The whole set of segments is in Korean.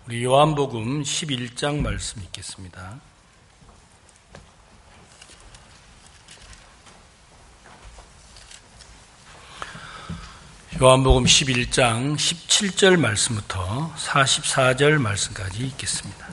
우리 요한복음 11장 말씀 읽겠습니다. 요한복음 11장 17절 말씀부터 44절 말씀까지 읽겠습니다.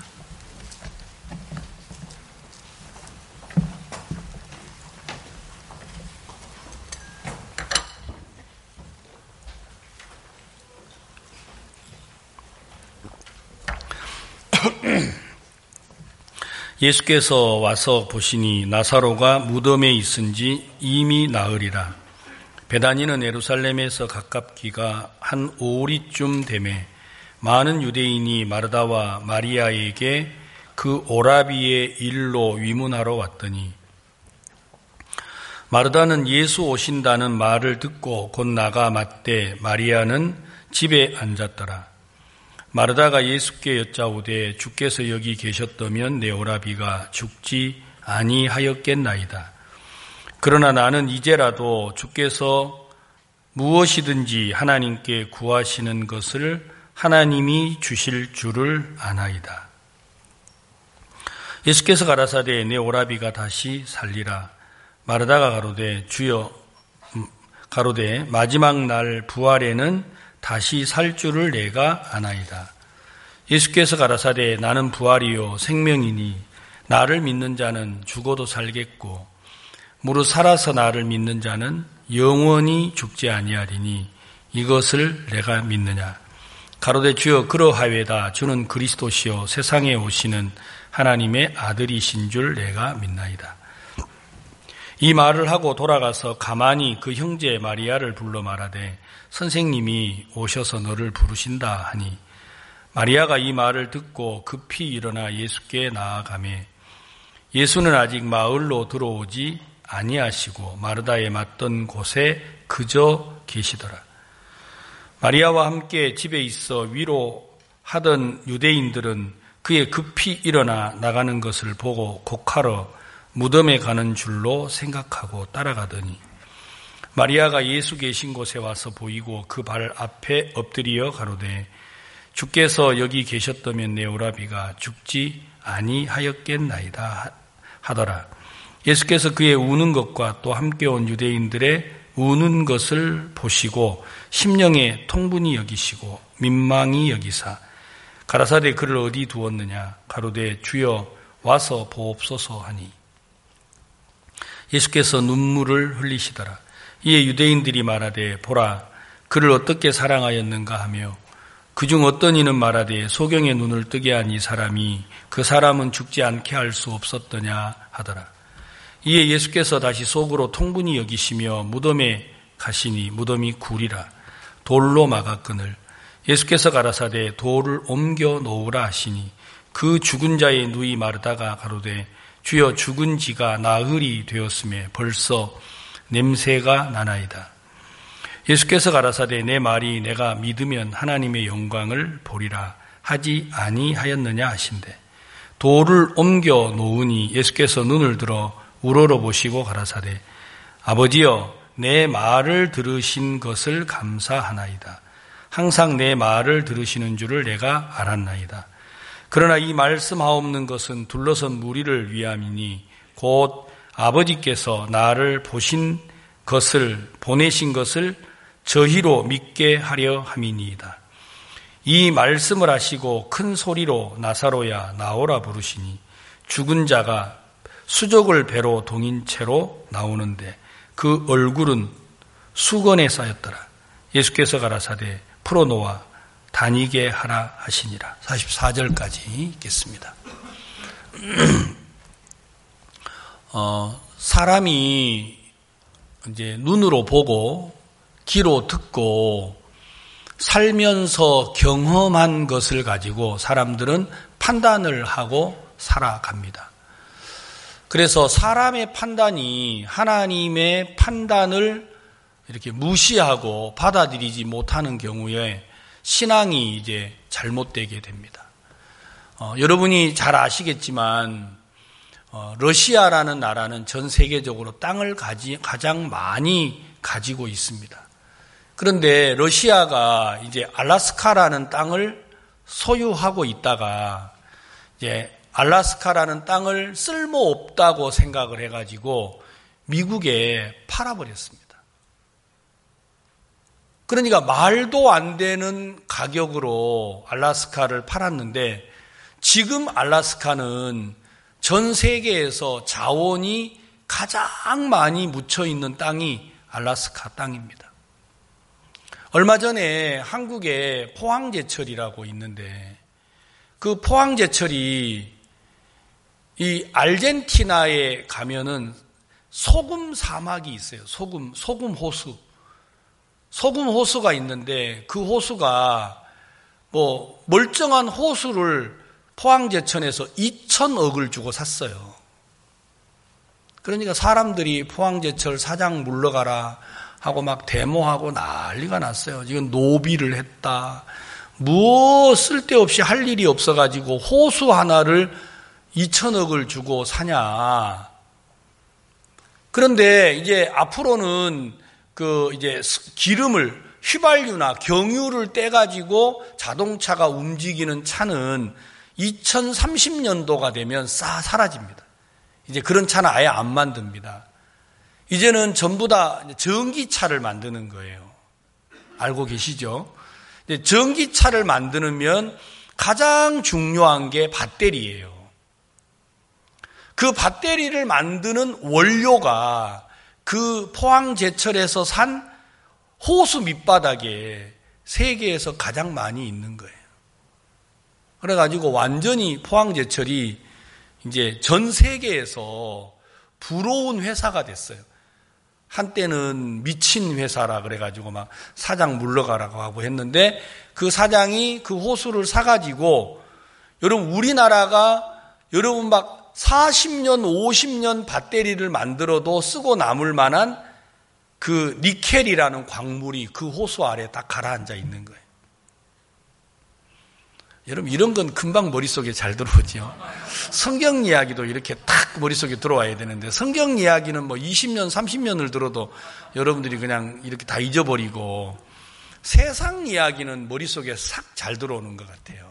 예수께서 와서 보시니 나사로가 무덤에 있은지 이미 나으리라. 베다니는 예루살렘에서 가깝기가 한 오리쯤 되매 많은 유대인이 마르다와 마리아에게 그 오라비의 일로 위문하러 왔더니, 마르다는 예수 오신다는 말을 듣고 곧 나가 맞되 마리아는 집에 앉았더라. 마르다가 예수께 여짜오되 주께서 여기 계셨다면 내 오라비가 죽지 아니하였겠나이다. 그러나 나는 이제라도 주께서 무엇이든지 하나님께 구하시는 것을 하나님이 주실 줄을 아나이다. 예수께서 가라사대 내 오라비가 다시 살리라. 마르다가 가로되 주여, 가로되 마지막 날 부활에는 다시 살 줄을 내가 아나이다. 예수께서 가라사대 나는 부활이요 생명이니 나를 믿는 자는 죽어도 살겠고 무릇 살아서 나를 믿는 자는 영원히 죽지 아니하리니 이것을 내가 믿느냐. 가로되 주여 그러하외다. 주는 그리스도시요 세상에 오시는 하나님의 아들이신 줄 내가 믿나이다. 이 말을 하고 돌아가서 가만히 그 형제 마리아를 불러 말하되 선생님이 오셔서 너를 부르신다 하니, 마리아가 이 말을 듣고 급히 일어나 예수께 나아가매 예수는 아직 마을로 들어오지 아니하시고 마르다에 맞던 곳에 그저 계시더라. 마리아와 함께 집에 있어 위로하던 유대인들은 그의 급히 일어나 나가는 것을 보고 곡하러 무덤에 가는 줄로 생각하고 따라가더니, 마리아가 예수 계신 곳에 와서 보이고 그 발 앞에 엎드려 가로되 주께서 여기 계셨다면 내 오라비가 죽지 아니하였겠나이다 하더라. 예수께서 그의 우는 것과 또 함께 온 유대인들의 우는 것을 보시고 심령에 통분히 여기시고 민망히 여기사 가라사대 그를 어디 두었느냐. 가로되 주여 와서 보옵소서 하니 예수께서 눈물을 흘리시더라. 이에 유대인들이 말하되 보라 그를 어떻게 사랑하였는가 하며 그중 어떤 이는 말하되 소경의 눈을 뜨게 한 이 사람이 그 사람은 죽지 않게 할 수 없었더냐 하더라. 이에 예수께서 다시 속으로 통분히 여기시며 무덤에 가시니 무덤이 구리라. 돌로 막았거늘 예수께서 가라사대 돌을 옮겨 놓으라 하시니 그 죽은 자의 누이 마르다가 가로되 주여 죽은 지가 나흘이 되었음에 벌써 냄새가 나나이다. 예수께서 가라사대 내 말이 내가 믿으면 하나님의 영광을 보리라 하지 아니하였느냐 하신대, 돌을 옮겨 놓으니 예수께서 눈을 들어 우러러 보시고 가라사대 아버지여 내 말을 들으신 것을 감사하나이다. 항상 내 말을 들으시는 줄을 내가 알았나이다. 그러나 이 말씀하옵는 것은 둘러선 무리를 위함이니 곧 아버지께서 나를 보내신 것을 저희로 믿게 하려 함이니이다. 이 말씀을 하시고 큰 소리로 나사로야 나오라 부르시니 죽은 자가 수족을 배로 동인 채로 나오는데 그 얼굴은 수건에 쌓였더라. 예수께서 가라사대 풀어놓아 다니게 하라 하시니라. 44절까지 읽겠습니다. 사람이 이제 눈으로 보고 귀로 듣고 살면서 경험한 것을 가지고 사람들은 판단을 하고 살아갑니다. 그래서 사람의 판단이 하나님의 판단을 이렇게 무시하고 받아들이지 못하는 경우에 신앙이 이제 잘못되게 됩니다. 여러분이 잘 아시겠지만 러시아라는 나라는 전 세계적으로 땅을 가장 많이 가지고 있습니다. 그런데 러시아가 이제 알라스카라는 땅을 소유하고 있다가 이제 알래스카라는 땅을 쓸모없다고 생각을 해가지고 미국에 팔아버렸습니다. 그러니까 말도 안 되는 가격으로 알래스카를 팔았는데 지금 알래스카는 전 세계에서 자원이 가장 많이 묻혀 있는 땅이 알래스카 땅입니다. 얼마 전에 한국에 포항제철이라고 있는데 그 포항제철이 이 아르헨티나에 가면은 소금 사막이 있어요. 소금 호수. 소금 호수가 있는데 그 호수가 뭐 멀쩡한 호수를 포항제천에서 2,000억을 주고 샀어요. 그러니까 사람들이 포항제철 사장 물러가라 하고 막 데모하고 난리가 났어요. 지금 노비를 했다. 뭐 쓸데없이 할 일이 없어가지고 호수 하나를 2,000억을 주고 사냐. 그런데 이제 앞으로는 그 이제 기름을 휘발유나 경유를 떼가지고 자동차가 움직이는 차는 2030년도가 되면 사라집니다. 이제 그런 차는 아예 안 만듭니다. 이제는 전부 다 전기차를 만드는 거예요. 알고 계시죠? 전기차를 만드면 가장 중요한 게 배터리예요. 그 배터리를 만드는 원료가 그 포항제철에서 산 호수 밑바닥에 세계에서 가장 많이 있는 거예요. 그래가지고 완전히 포항제철이 이제 전 세계에서 부러운 회사가 됐어요. 한때는 미친 회사라 그래가지고 막 사장 물러가라고 하고 했는데 그 사장이 그 호수를 사가지고 여러분 우리나라가 여러분 막 40년, 50년 배터리를 만들어도 쓰고 남을 만한 그 니켈이라는 광물이 그 호수 아래에 딱 가라앉아 있는 거예요. 여러분 이런 건 금방 머릿속에 잘 들어오죠. 성경 이야기도 이렇게 딱 머릿속에 들어와야 되는데 성경 이야기는 뭐 20년, 30년을 들어도 여러분들이 그냥 이렇게 다 잊어버리고 세상 이야기는 머릿속에 싹 잘 들어오는 것 같아요.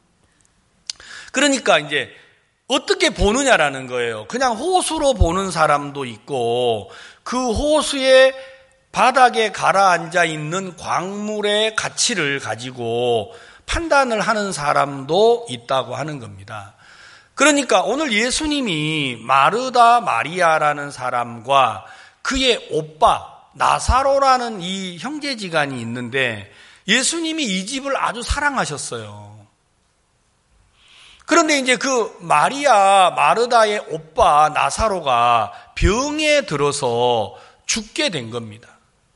그러니까 이제 어떻게 보느냐라는 거예요. 그냥 호수로 보는 사람도 있고 그 호수의 바닥에 가라앉아 있는 광물의 가치를 가지고 판단을 하는 사람도 있다고 하는 겁니다. 그러니까 오늘 예수님이 마르다 마리아라는 사람과 그의 오빠 나사로라는 이 형제지간이 있는데 예수님이 이 집을 아주 사랑하셨어요. 그런데 이제 그 마르다의 오빠 나사로가 병에 들어서 죽게 된 겁니다.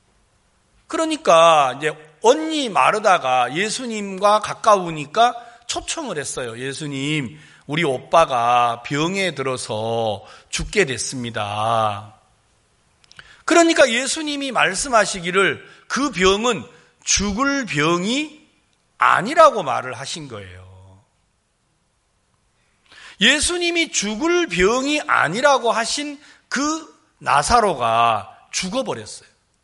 그러니까 이제 언니 마르다가 예수님과 가까우니까 초청을 했어요. 예수님, 우리 오빠가 병에 들어서 죽게 됐습니다. 그러니까 예수님이 말씀하시기를 그 병은 죽을 병이 아니라고 말을 하신 거예요. 예수님이 죽을 병이 아니라고 하신 그 나사로가 죽어버렸어요.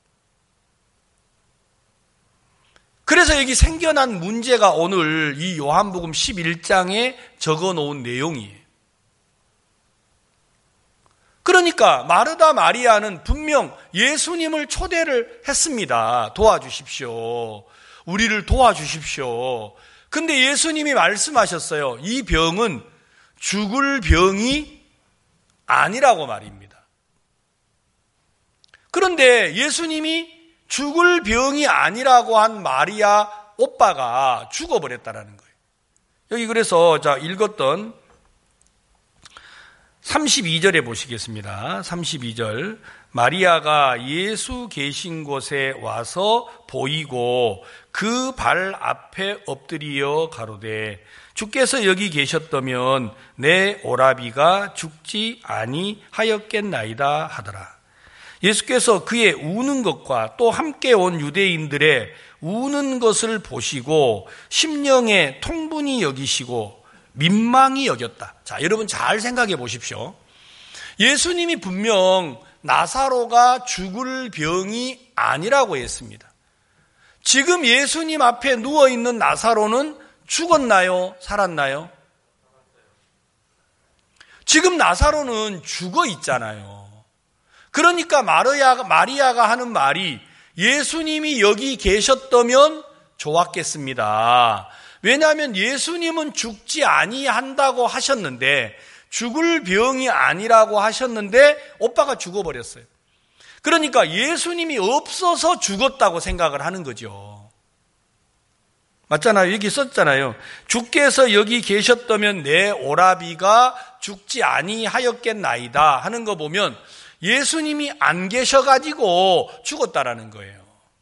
그래서 여기 생겨난 문제가 오늘 이 요한복음 11장에 적어놓은 내용이에요. 그러니까 마르다 마리아는 분명 예수님을 초대를 했습니다. 도와주십시오. 우리를 도와주십시오. 근데 예수님이 말씀하셨어요. 이 병은 죽을 병이 아니라고 말입니다. 그런데 예수님이 죽을 병이 아니라고 한 마리아 오빠가 죽어버렸다라는 거예요. 여기 그래서 읽었던 32절에 보시겠습니다. 32절. 마리아가 예수 계신 곳에 와서 보이고 그 발 앞에 엎드리어 가로되 주께서 여기 계셨다면 내 오라비가 죽지 아니하였겠나이다 하더라. 예수께서 그의 우는 것과 또 함께 온 유대인들의 우는 것을 보시고 심령에 통분히 여기시고 민망히 여겼다. 자, 여러분 잘 생각해 보십시오. 예수님이 분명 나사로가 죽을 병이 아니라고 했습니다. 지금 예수님 앞에 누워있는 나사로는 죽었나요? 살았나요? 지금 나사로는 죽어 있잖아요. 그러니까 마리아가 하는 말이 예수님이 여기 계셨다면 좋았겠습니다. 왜냐하면 예수님은 죽지 아니한다고 하셨는데, 죽을 병이 아니라고 하셨는데 오빠가 죽어버렸어요. 그러니까 예수님이 없어서 죽었다고 생각을 하는 거죠. 맞잖아요. 여기 썼잖아요. 주께서 여기 계셨다면 내 오라비가 죽지 아니하였겠나이다 하는 거 보면 예수님이 안 계셔가지고 죽었다라는 거예요.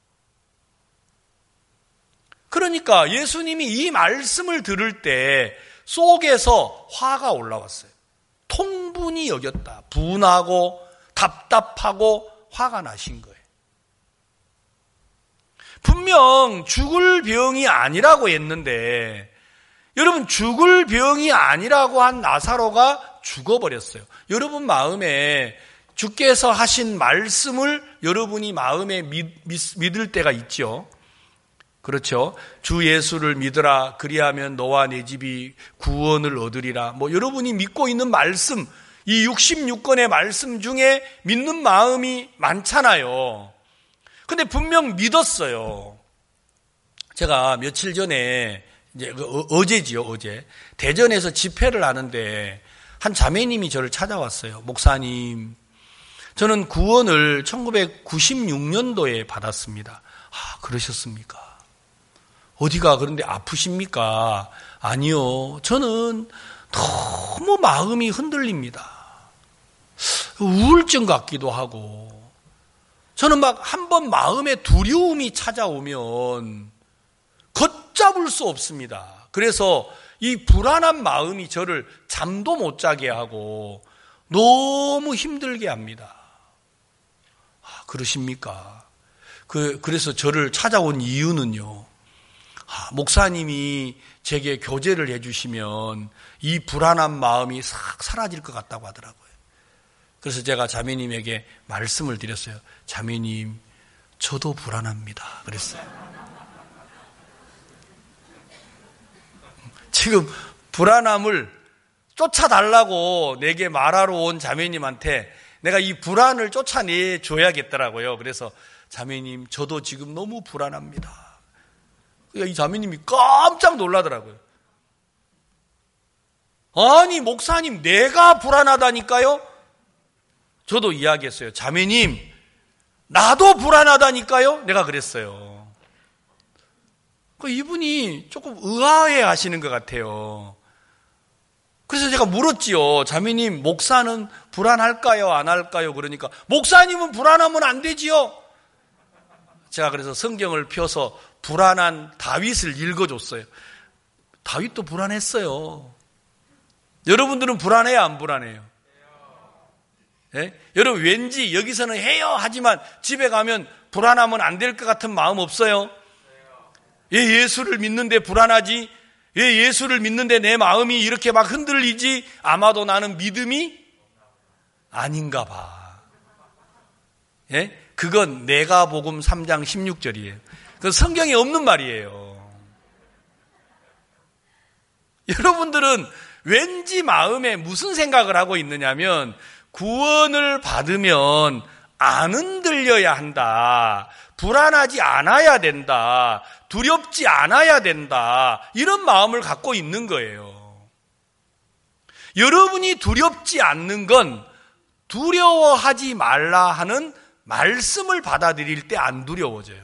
그러니까 예수님이 이 말씀을 들을 때 속에서 화가 올라왔어요. 통분이 여겼다. 분하고 답답하고 화가 나신 거예요. 분명 죽을 병이 아니라고 했는데, 여러분, 죽을 병이 아니라고 한 나사로가 죽어버렸어요. 여러분 마음에 주께서 하신 말씀을 여러분이 마음에 믿을 때가 있죠. 그렇죠. 주 예수를 믿으라. 그리하면 너와 내 집이 구원을 얻으리라. 여러분이 믿고 있는 말씀, 이 66권의 말씀 중에 믿는 마음이 많잖아요. 근데 분명 믿었어요. 제가 며칠 전에, 어제지요, 어제. 대전에서 집회를 하는데 한 자매님이 저를 찾아왔어요. 목사님, 저는 구원을 1996년도에 받았습니다. 아, 그러셨습니까? 어디가 그런데 아프십니까? 아니요. 저는 너무 마음이 흔들립니다. 우울증 같기도 하고. 저는 막 한번 마음에 두려움이 찾아오면 걷잡을 수 없습니다. 그래서 이 불안한 마음이 저를 잠도 못 자게 하고 너무 힘들게 합니다. 아, 그러십니까? 그래서 저를 찾아온 이유는요. 목사님이 제게 교제를 해주시면 이 불안한 마음이 싹 사라질 것 같다고 하더라고요. 그래서 제가 자매님에게 말씀을 드렸어요. 자매님, 저도 불안합니다. 그랬어요. 지금 불안함을 쫓아달라고 내게 말하러 온 자매님한테 내가 이 불안을 쫓아내줘야겠더라고요. 그래서 자매님, 저도 지금 너무 불안합니다. 이 자매님이 깜짝 놀라더라고요. 아니, 목사님, 내가 불안하다니까요? 저도 이야기했어요. 자매님, 나도 불안하다니까요? 내가 그랬어요. 이분이 조금 의아해 하시는 것 같아요. 그래서 제가 물었지요. 자매님, 목사는 불안할까요? 안 할까요? 그러니까, 목사님은 불안하면 안 되지요? 제가 그래서 성경을 펴서 불안한 다윗을 읽어줬어요. 다윗도 불안했어요. 여러분들은 불안해요, 안 불안해요? 네? 여러분 왠지 여기서는 해요 하지만 집에 가면 불안하면 안 될 것 같은 마음 없어요? 왜 예수를 믿는데 불안하지? 왜 예수를 믿는데 내 마음이 이렇게 막 흔들리지? 아마도 나는 믿음이 아닌가 봐. 예? 그건 내가복음 3장 16절이에요. 그 성경에 없는 말이에요. 여러분들은 왠지 마음에 무슨 생각을 하고 있느냐면 구원을 받으면 안 흔들려야 한다. 불안하지 않아야 된다. 두렵지 않아야 된다. 이런 마음을 갖고 있는 거예요. 여러분이 두렵지 않는 건 두려워하지 말라 하는 말씀을 받아들일 때 안 두려워져요.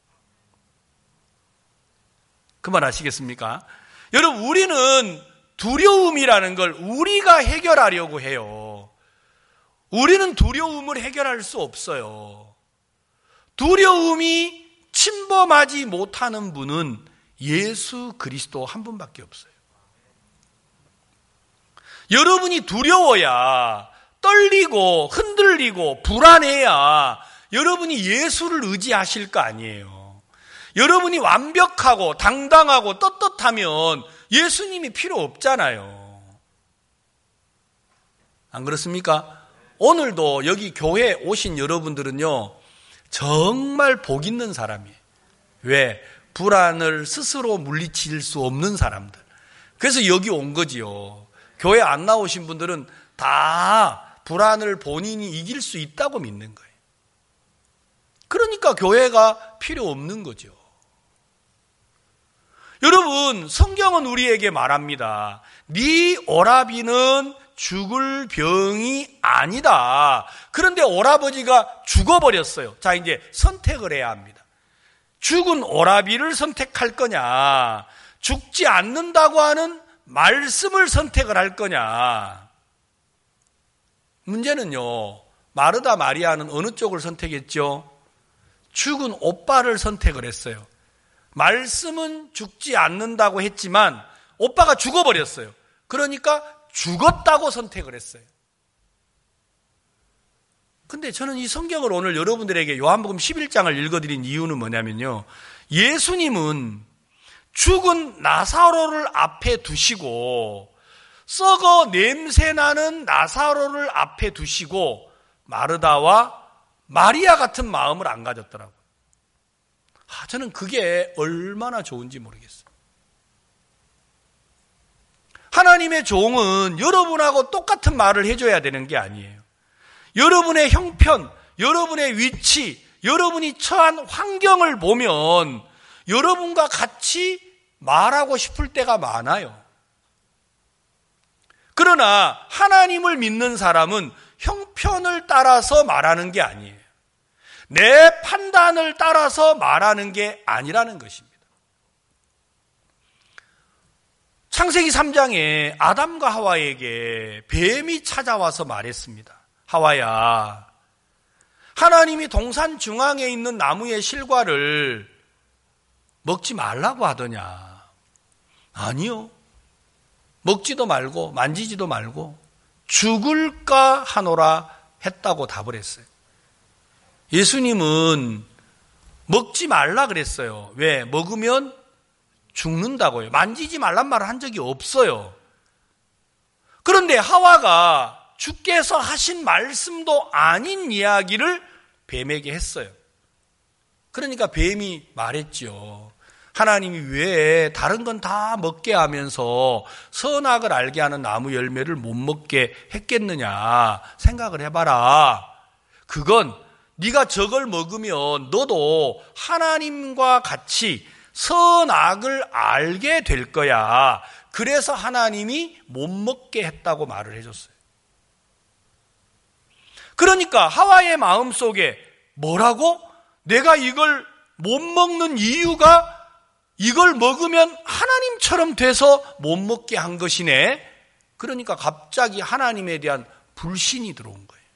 그 말 아시겠습니까? 여러분, 우리는 두려움이라는 걸 우리가 해결하려고 해요. 우리는 두려움을 해결할 수 없어요. 두려움이 침범하지 못하는 분은 예수 그리스도 한 분밖에 없어요. 여러분이 두려워야, 떨리고 흔들리고 불안해야 여러분이 예수를 의지하실 거 아니에요. 여러분이 완벽하고 당당하고 떳떳하면 예수님이 필요 없잖아요. 안 그렇습니까? 오늘도 여기 교회에 오신 여러분들은요, 정말 복 있는 사람이에요. 왜? 불안을 스스로 물리칠 수 없는 사람들. 그래서 여기 온 거지요. 교회 안 나오신 분들은 다 불안을 본인이 이길 수 있다고 믿는 거예요. 그러니까 교회가 필요 없는 거죠. 여러분, 성경은 우리에게 말합니다. 네 오라비는 죽을 병이 아니다. 그런데 오라버지가 죽어버렸어요. 자, 이제 선택을 해야 합니다. 죽은 오라비를 선택할 거냐, 죽지 않는다고 하는 말씀을 선택을 할 거냐. 문제는요, 마르다 마리아는 어느 쪽을 선택했죠? 죽은 오빠를 선택을 했어요. 말씀은 죽지 않는다고 했지만 오빠가 죽어버렸어요. 그러니까 죽었다고 선택을 했어요. 근데 저는 이 성경을 오늘 여러분들에게 요한복음 11장을 읽어드린 이유는 뭐냐면요, 예수님은 죽은 나사로를 앞에 두시고 썩어 냄새나는 나사로를 앞에 두시고 마르다와 마리아 같은 마음을 안 가졌더라고요. 저는 그게 얼마나 좋은지 모르겠어요. 하나님의 종은 여러분하고 똑같은 말을 해줘야 되는 게 아니에요. 여러분의 형편, 여러분의 위치, 여러분이 처한 환경을 보면 여러분과 같이 말하고 싶을 때가 많아요. 그러나 하나님을 믿는 사람은 형편을 따라서 말하는 게 아니에요. 내 판단을 따라서 말하는 게 아니라는 것입니다. 창세기 3장에 아담과 하와에게 뱀이 찾아와서 말했습니다. 하와야, 하나님이 동산 중앙에 있는 나무의 실과를 먹지 말라고 하더냐? 아니요. 먹지도 말고 만지지도 말고 죽을까 하노라 했다고 답을 했어요. 예수님은 먹지 말라 그랬어요. 왜? 먹으면 죽는다고요. 만지지 말란 말을 한 적이 없어요. 그런데 하와가 주께서 하신 말씀도 아닌 이야기를 뱀에게 했어요. 그러니까 뱀이 말했죠. 하나님이 왜 다른 건 다 먹게 하면서 선악을 알게 하는 나무 열매를 못 먹게 했겠느냐 생각을 해봐라. 그건 네가 저걸 먹으면 너도 하나님과 같이 선악을 알게 될 거야. 그래서 하나님이 못 먹게 했다고 말을 해줬어요. 그러니까 하와의 마음속에 뭐라고? 내가 이걸 못 먹는 이유가 이걸 먹으면 하나님처럼 돼서 못 먹게 한 것이네. 그러니까 갑자기 하나님에 대한 불신이 들어온 거예요.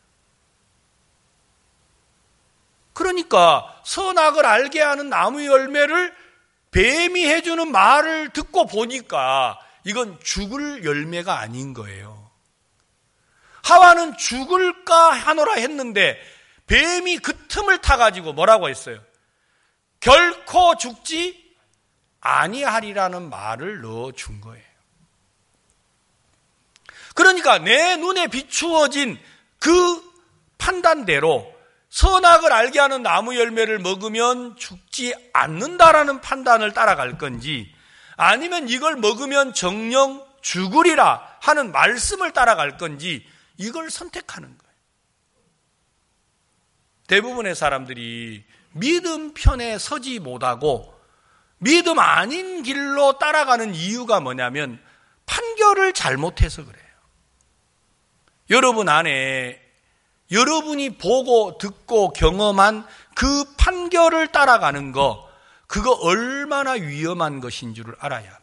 그러니까 선악을 알게 하는 나무 열매를 뱀이 해주는 말을 듣고 보니까 이건 죽을 열매가 아닌 거예요. 하와는 죽을까 하노라 했는데 뱀이 그 틈을 타가지고 뭐라고 했어요? 결코 죽지 아니하리라는 말을 넣어준 거예요. 그러니까 내 눈에 비추어진 그 판단대로 선악을 알게 하는 나무 열매를 먹으면 죽지 않는다라는 판단을 따라갈 건지, 아니면 이걸 먹으면 정녕 죽으리라 하는 말씀을 따라갈 건지, 이걸 선택하는 거예요. 대부분의 사람들이 믿음 편에 서지 못하고 믿음 아닌 길로 따라가는 이유가 뭐냐면 판결을 잘못해서 그래요. 여러분 안에 여러분이 보고 듣고 경험한 그 판결을 따라가는 거, 그거 얼마나 위험한 것인 줄을 알아야 합니다.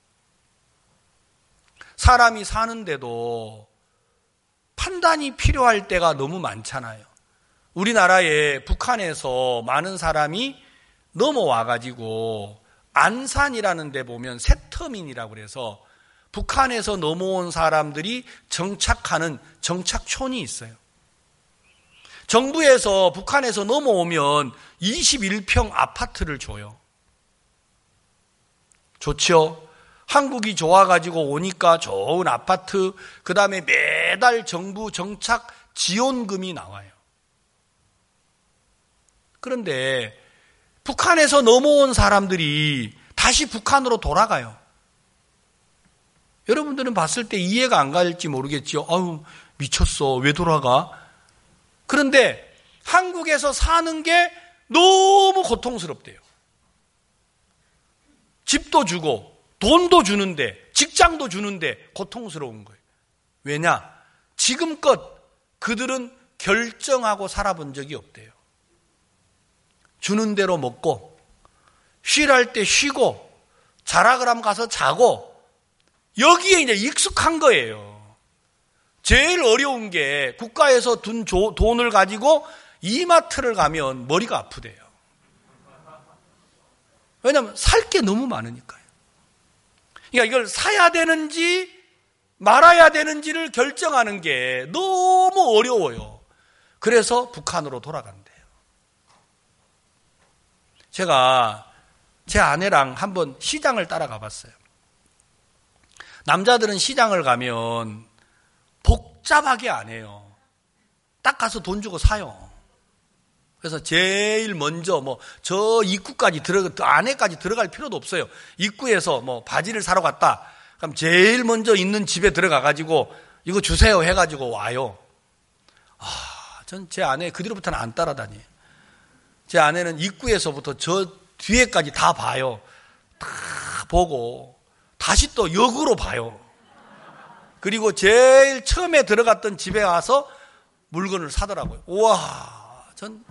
사람이 사는데도 판단이 필요할 때가 너무 많잖아요. 우리나라에 북한에서 많은 사람이 넘어와가지고 안산이라는 데 보면 세터민이라고 그래서 북한에서 넘어온 사람들이 정착하는 정착촌이 있어요. 정부에서 북한에서 넘어오면 21평 아파트를 줘요. 좋죠? 한국이 좋아가지고 오니까 좋은 아파트, 그 다음에 매달 정부 정착 지원금이 나와요. 그런데 북한에서 넘어온 사람들이 다시 북한으로 돌아가요. 여러분들은 봤을 때 이해가 안 갈지 모르겠지요. 아유, 미쳤어. 왜 돌아가? 그런데 한국에서 사는 게 너무 고통스럽대요. 집도 주고 돈도 주는데 직장도 주는데 고통스러운 거예요. 왜냐? 지금껏 그들은 결정하고 살아본 적이 없대요. 주는 대로 먹고 쉬랄 때 쉬고 자라 그러면 가서 자고 여기에 이제 익숙한 거예요. 제일 어려운 게 국가에서 둔 돈을 가지고 이마트를 가면 머리가 아프대요. 왜냐하면 살 게 너무 많으니까요. 그러니까 이걸 사야 되는지 말아야 되는지를 결정하는 게 너무 어려워요. 그래서 북한으로 돌아간대요. 제가 제 아내랑 한번 시장을 따라가 봤어요. 남자들은 시장을 가면 복잡하게 안 해요. 딱 가서 돈 주고 사요. 그래서 제일 먼저 저 입구까지 안에까지 들어갈 필요도 없어요. 입구에서 바지를 사러 갔다. 그럼 제일 먼저 있는 집에 들어가 가지고 이거 주세요 해 가지고 와요. 전 제 아내 그 뒤로부터는 안 따라다녀요. 제 아내는 입구에서부터 저 뒤에까지 다 봐요. 다 보고 다시 또 역으로 봐요. 그리고 제일 처음에 들어갔던 집에 가서 물건을 사더라고요. 우와,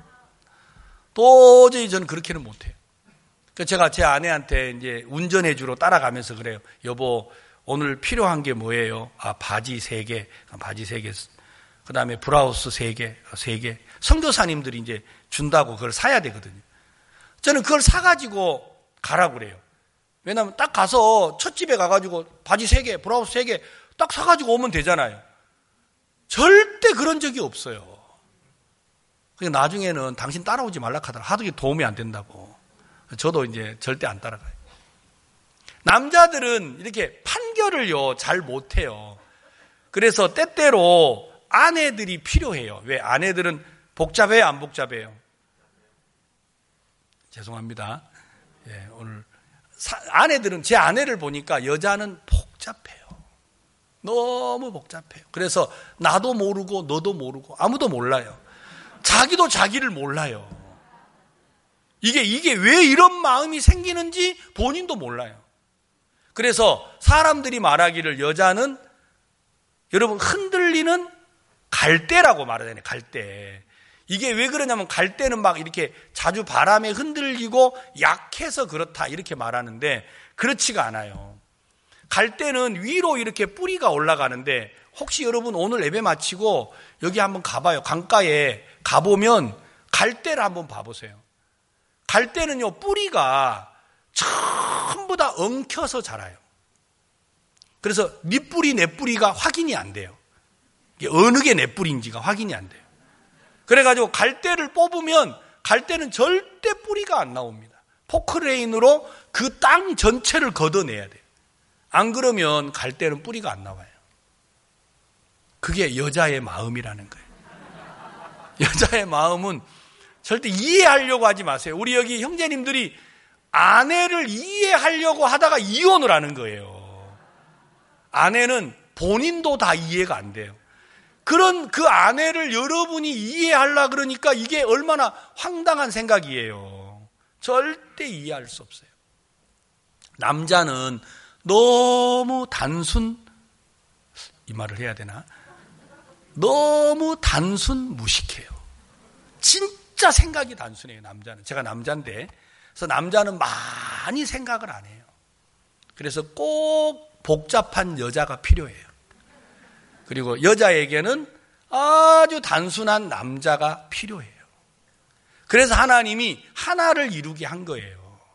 도저히 저는 그렇게는 못해요. 제가 제 아내한테 이제 운전해주러 따라가면서 그래요. 여보, 오늘 필요한 게 뭐예요? 바지 3개, 바지 3개. 그 다음에 브라우스 3개, 3개. 선교사님들이 이제 준다고 그걸 사야 되거든요. 저는 그걸 사가지고 가라고 그래요. 왜냐하면 딱 가서 첫 집에 가가지고 바지 3개, 브라우스 3개 딱 사가지고 오면 되잖아요. 절대 그런 적이 없어요. 그러니까 나중에는 당신 따라오지 말라 하더라. 하도 도움이 안 된다고. 저도 이제 절대 안 따라가요. 남자들은 이렇게 판결을요, 잘 못해요. 그래서 때때로 아내들이 필요해요. 왜? 아내들은 복잡해요, 안 복잡해요? 죄송합니다. 예, 오늘 아내들은 제 아내를 보니까 여자는 복잡해요. 너무 복잡해요. 그래서 나도 모르고 너도 모르고 아무도 몰라요. 자기도 자기를 몰라요. 이게 왜 이런 마음이 생기는지 본인도 몰라요. 그래서 사람들이 말하기를 여자는 여러분 흔들리는 갈대라고 말하잖아요. 갈대. 이게 왜 그러냐면 갈대는 막 이렇게 자주 바람에 흔들리고 약해서 그렇다 이렇게 말하는데 그렇지가 않아요. 갈대는 위로 이렇게 뿌리가 올라가는데 혹시 여러분 오늘 예배 마치고 여기 한번 가봐요. 강가에 가보면 갈대를 한번 봐보세요. 갈대는요 뿌리가 전부 다 엉켜서 자라요. 그래서 네 뿌리 내 뿌리가 확인이 안 돼요. 이게 어느 게 내 뿌리인지가 확인이 안 돼요. 그래가지고 갈대를 뽑으면 갈대는 절대 뿌리가 안 나옵니다. 포크레인으로 그 땅 전체를 걷어내야 돼요. 안 그러면 갈대는 뿌리가 안 나와요. 그게 여자의 마음이라는 거예요. 여자의 마음은 절대 이해하려고 하지 마세요. 우리 여기 형제님들이 아내를 이해하려고 하다가 이혼을 하는 거예요. 아내는 본인도 다 이해가 안 돼요. 그런 그 아내를 여러분이 이해하려고 그러니까 이게 얼마나 황당한 생각이에요. 절대 이해할 수 없어요. 남자는 너무 이 말을 해야 되나? 너무 무식해요. 진짜 생각이 단순해요, 남자는. 제가 남자인데. 그래서 남자는 많이 생각을 안 해요. 그래서 꼭 복잡한 여자가 필요해요. 그리고 여자에게는 아주 단순한 남자가 필요해요. 그래서 하나님이 하나를 이루게 한 거예요.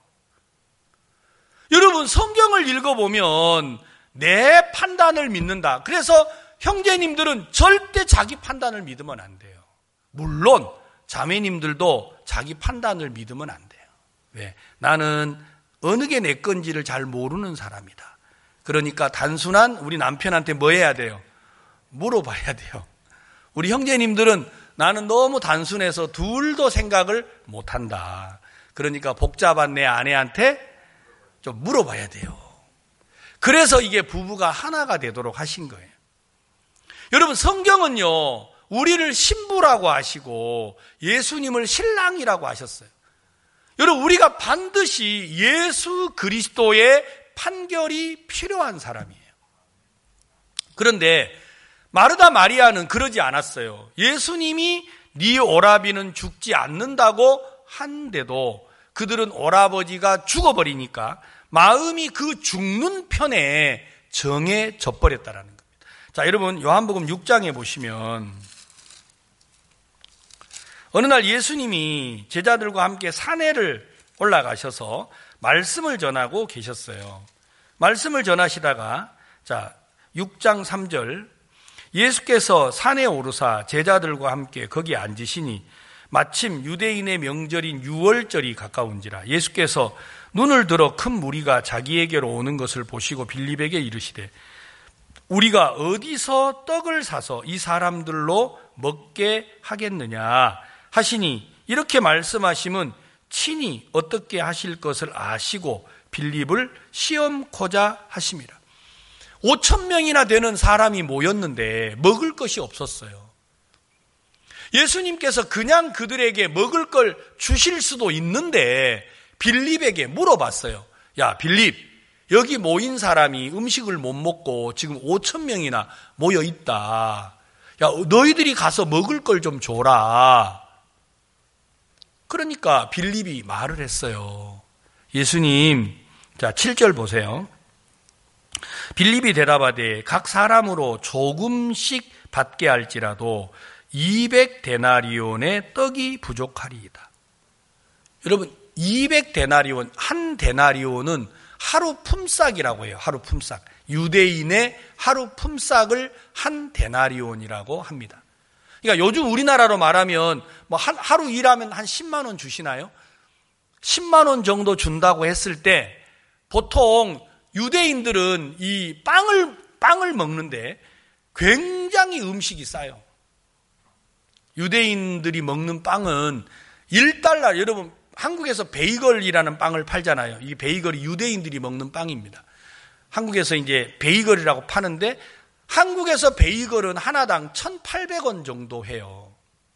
여러분 성경을 읽어보면 내 판단을 믿는다. 그래서 형제님들은 절대 자기 판단을 믿으면 안 돼요. 물론 자매님들도 자기 판단을 믿으면 안 돼요. 왜? 나는 어느 게 내 건지를 잘 모르는 사람이다. 그러니까 단순한 우리 남편한테 뭐 해야 돼요? 물어봐야 돼요. 우리 형제님들은 나는 너무 단순해서 둘도 생각을 못한다. 그러니까 복잡한 내 아내한테 좀 물어봐야 돼요. 그래서 이게 부부가 하나가 되도록 하신 거예요. 여러분, 성경은요, 우리를 신부라고 하시고 예수님을 신랑이라고 하셨어요. 여러분, 우리가 반드시 예수 그리스도의 판결이 필요한 사람이에요. 그런데 마르다 마리아는 그러지 않았어요. 예수님이 네 오라비는 죽지 않는다고 한데도 그들은 오라버지가 죽어버리니까 마음이 그 죽는 편에 정해져 버렸다라는 겁니다. 자, 여러분, 요한복음 6장에 보시면 어느 날 예수님이 제자들과 함께 산에를 올라가셔서 말씀을 전하고 계셨어요. 말씀을 전하시다가, 자, 6장 3절, 예수께서 산에 오르사 제자들과 함께 거기 앉으시니 마침 유대인의 명절인 유월절이 가까운지라. 예수께서 눈을 들어 큰 무리가 자기에게로 오는 것을 보시고 빌립에게 이르시되 우리가 어디서 떡을 사서 이 사람들로 먹게 하겠느냐 하시니, 이렇게 말씀하시면 친히 어떻게 하실 것을 아시고 빌립을 시험코자 하심이라. 5,000명이나 되는 사람이 모였는데 먹을 것이 없었어요. 예수님께서 그냥 그들에게 먹을 걸 주실 수도 있는데 빌립에게 물어봤어요. 야, 빌립, 여기 모인 사람이 음식을 못 먹고 지금 5,000명이나 모여 있다. 야, 너희들이 가서 먹을 걸 좀 줘라. 그러니까 빌립이 말을 했어요. 예수님, 자, 7절 보세요. 빌립이 대답하되 각 사람으로 조금씩 받게 할지라도 200데나리온의 떡이 부족하리이다. 여러분, 200데나리온, 한 데나리온은 하루 품삯이라고 해요. 하루 품삯. 유대인의 하루 품삯을 한 데나리온이라고 합니다. 그러니까 요즘 우리나라로 말하면 뭐 하루 일하면 한 10만 원 주시나요? 10만 원 정도 준다고 했을 때 보통 유대인들은 이 빵을 먹는데 굉장히 음식이 싸요. 유대인들이 먹는 빵은 1달러, 여러분 한국에서 베이글이라는 빵을 팔잖아요. 이 베이글이 유대인들이 먹는 빵입니다. 한국에서 이제 베이글이라고 파는데 한국에서 베이글은 하나당 1,800원 정도 해요.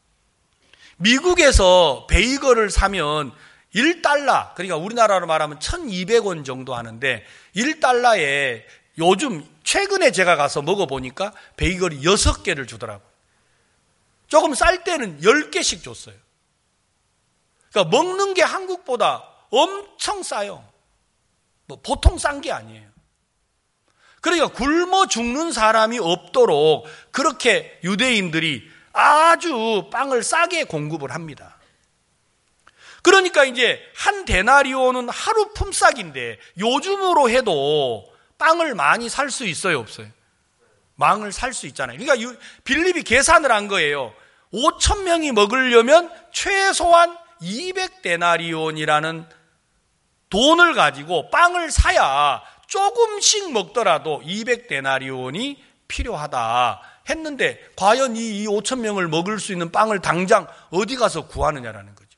미국에서 베이글을 사면 1달러, 그러니까 우리나라로 말하면 1,200원 정도 하는데 1달러에 요즘 최근에 제가 가서 먹어보니까 베이글이 6개를 주더라고요. 조금 쌀 때는 10개씩 줬어요. 그러니까 먹는 게 한국보다 엄청 싸요. 뭐 보통 싼 게 아니에요. 그러니까 굶어 죽는 사람이 없도록 그렇게 유대인들이 아주 빵을 싸게 공급을 합니다. 그러니까 이제 한 데나리온은 하루 품삯인데 요즘으로 해도 빵을 많이 살 수 있어요, 없어요? 빵을 살 수 있잖아요. 그러니까 빌립이 계산을 한 거예요. 5,000명이 먹으려면 최소한 200데나리온이라는 돈을 가지고 빵을 사야 조금씩 먹더라도 200데나리온이 필요하다 했는데 과연 이 5,000명을 먹을 수 있는 빵을 당장 어디 가서 구하느냐라는 거죠.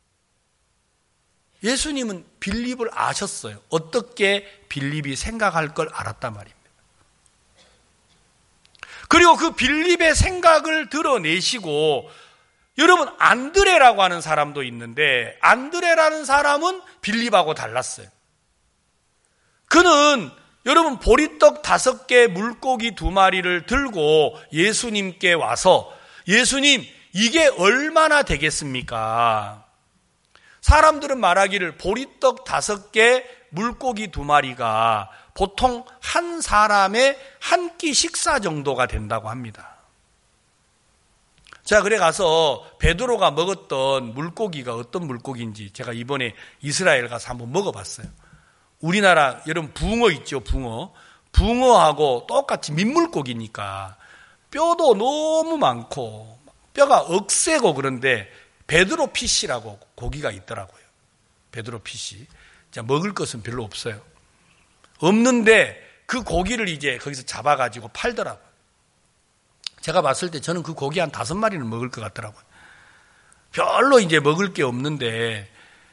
예수님은 빌립을 아셨어요. 어떻게 빌립이 생각할 걸 알았단 말입니다. 그리고 그 빌립의 생각을 드러내시고, 여러분 안드레라고 하는 사람도 있는데 안드레라는 사람은 빌립하고 달랐어요. 그는 여러분 보리떡 5개, 물고기 2마리를 들고 예수님께 와서 예수님, 이게 얼마나 되겠습니까? 사람들은 말하기를 보리떡 5개, 물고기 2마리가 보통 한 사람의 한 끼 식사 정도가 된다고 합니다. 자, 그래 가서 베드로가 먹었던 물고기가 어떤 물고기인지 제가 이번에 이스라엘 가서 한번 먹어봤어요. 우리나라 여러분 붕어 있죠, 붕어. 붕어하고 똑같이 민물고기니까 뼈도 너무 많고 뼈가 억세고 그런데 베드로 피시라고 고기가 있더라고요. 베드로 피시. 자, 먹을 것은 별로 없어요. 없는데 그 고기를 이제 거기서 잡아가지고 팔더라고요. 제가 봤을 때 저는 그 고기 한 5마리는 먹을 것 같더라고요. 별로 이제 먹을 게 없는데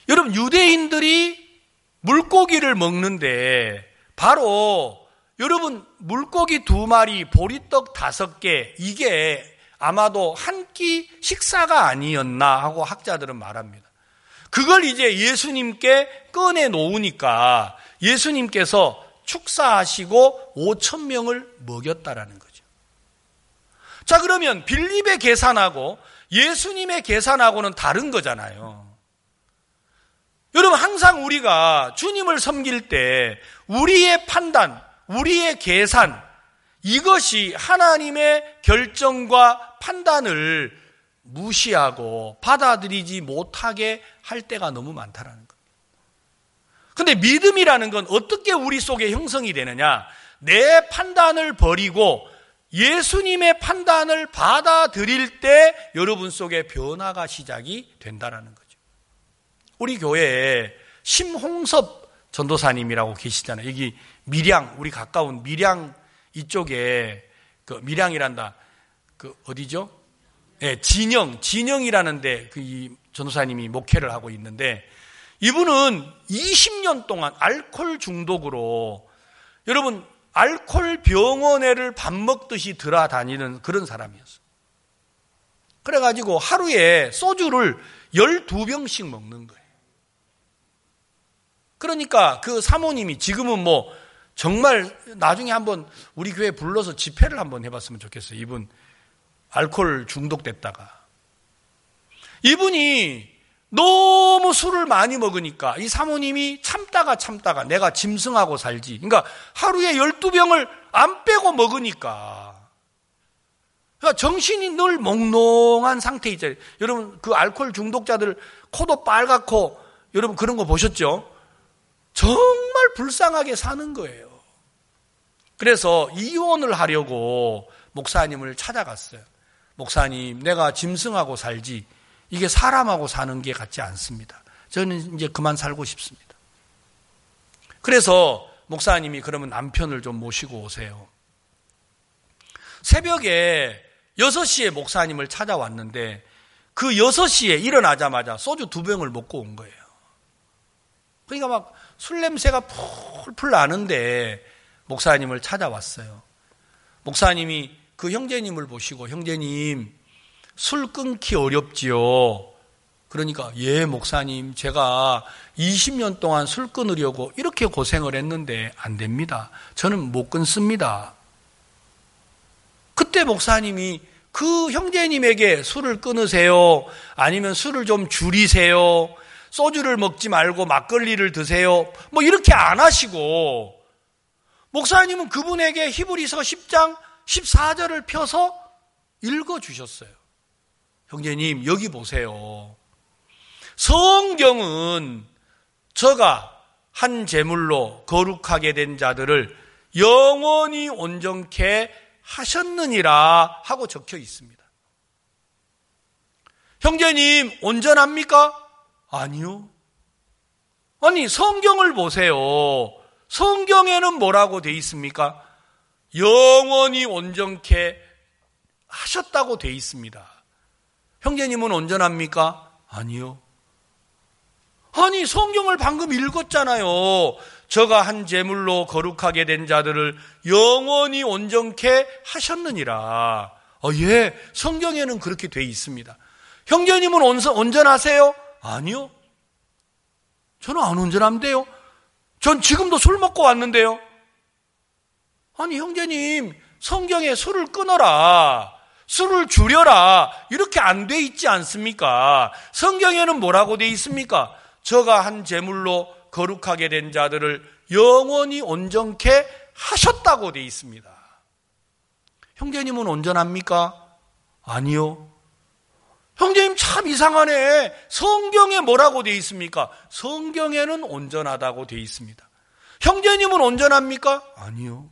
여러분, 유대인들이 물고기를 먹는데 바로 여러분 물고기 2마리, 보리떡 5개, 이게 아마도 한 끼 식사가 아니었나 하고 학자들은 말합니다. 그걸 이제 예수님께 꺼내 놓으니까 예수님께서 축사하시고 5,000명을 먹였다라는 거죠. 자, 그러면 빌립의 계산하고 예수님의 계산하고는 다른 거잖아요. 여러분, 항상 우리가 주님을 섬길 때 우리의 판단, 우리의 계산, 이것이 하나님의 결정과 판단을 무시하고 받아들이지 못하게 할 때가 너무 많다라는 겁니다. 근데 믿음이라는 건 어떻게 우리 속에 형성이 되느냐? 내 판단을 버리고 예수님의 판단을 받아들일 때 여러분 속에 변화가 시작이 된다라는 거죠. 우리 교회에 심홍섭 전도사님이라고 계시잖아요. 여기 밀양, 우리 가까운 밀양 이쪽에 그 밀양이란다. 그 어디죠? 네, 진영이라는데 그 이 전도사님이 목회를 하고 있는데 이분은 20년 동안 알코올 중독으로 여러분 알코올 병원에를 밥 먹듯이 들어다니는 그런 사람이었어요. 그래가지고 하루에 소주를 12병씩 먹는 거예요. 그러니까 그 사모님이 지금은 뭐 정말 나중에 한번 우리 교회에 불러서 집회를 한번 해봤으면 좋겠어요. 이분 알코올 중독됐다가. 이분이 너무 술을 많이 먹으니까 이 사모님이 참다가 내가 짐승하고 살지. 그러니까 하루에 12병을 안 빼고 먹으니까. 그러니까 정신이 늘 몽롱한 상태 있잖아요. 여러분 그 알코올 중독자들 코도 빨갛고 여러분 그런 거 보셨죠? 정말 불쌍하게 사는 거예요. 그래서 이혼을 하려고 목사님을 찾아갔어요. 목사님, 내가 짐승하고 살지 이게 사람하고 사는 게 같지 않습니다. 저는 이제 그만 살고 싶습니다. 그래서 목사님이 그러면 남편을 좀 모시고 오세요. 새벽에 6시에 목사님을 찾아왔는데 그 6시에 일어나자마자 소주 2병을 먹고 온 거예요. 그러니까 막 술 냄새가 풀풀 나는데 목사님을 찾아왔어요. 목사님이 그 형제님을 보시고 형제님 술 끊기 어렵지요. 그러니까 예 목사님 제가 20년 동안 술 끊으려고 이렇게 고생을 했는데 안 됩니다. 저는 못 끊습니다. 그때 목사님이 그 형제님에게 술을 끊으세요? 아니면 술을 좀 줄이세요? 소주를 먹지 말고 막걸리를 드세요? 뭐 이렇게 안 하시고 목사님은 그분에게 히브리서 10장 14절을 펴서 읽어주셨어요. 형제님 여기 보세요. 성경은 저가 한 제물로 거룩하게 된 자들을 영원히 온전케 하셨느니라 하고 적혀 있습니다. 형제님 온전합니까? 아니요. 아니 성경을 보세요. 성경에는 뭐라고 돼 있습니까? 영원히 온전케 하셨다고 돼 있습니다. 형제님은 온전합니까? 아니요. 아니 성경을 방금 읽었잖아요. 저가 한 제물로 거룩하게 된 자들을 영원히 온전케 하셨느니라. 예, 성경에는 그렇게 돼 있습니다. 형제님은 온전하세요? 아니요. 저는 안 온전한데요. 전 지금도 술 먹고 왔는데요. 아니 형제님 성경에 술을 끊어라, 술을 줄여라 이렇게 안 돼 있지 않습니까? 성경에는 뭐라고 돼 있습니까? 저가 한 제물로 거룩하게 된 자들을 영원히 온전케 하셨다고 돼 있습니다. 형제님은 온전합니까? 아니요. 형제님 참 이상하네. 성경에 뭐라고 돼 있습니까? 성경에는 온전하다고 돼 있습니다. 형제님은 온전합니까? 아니요.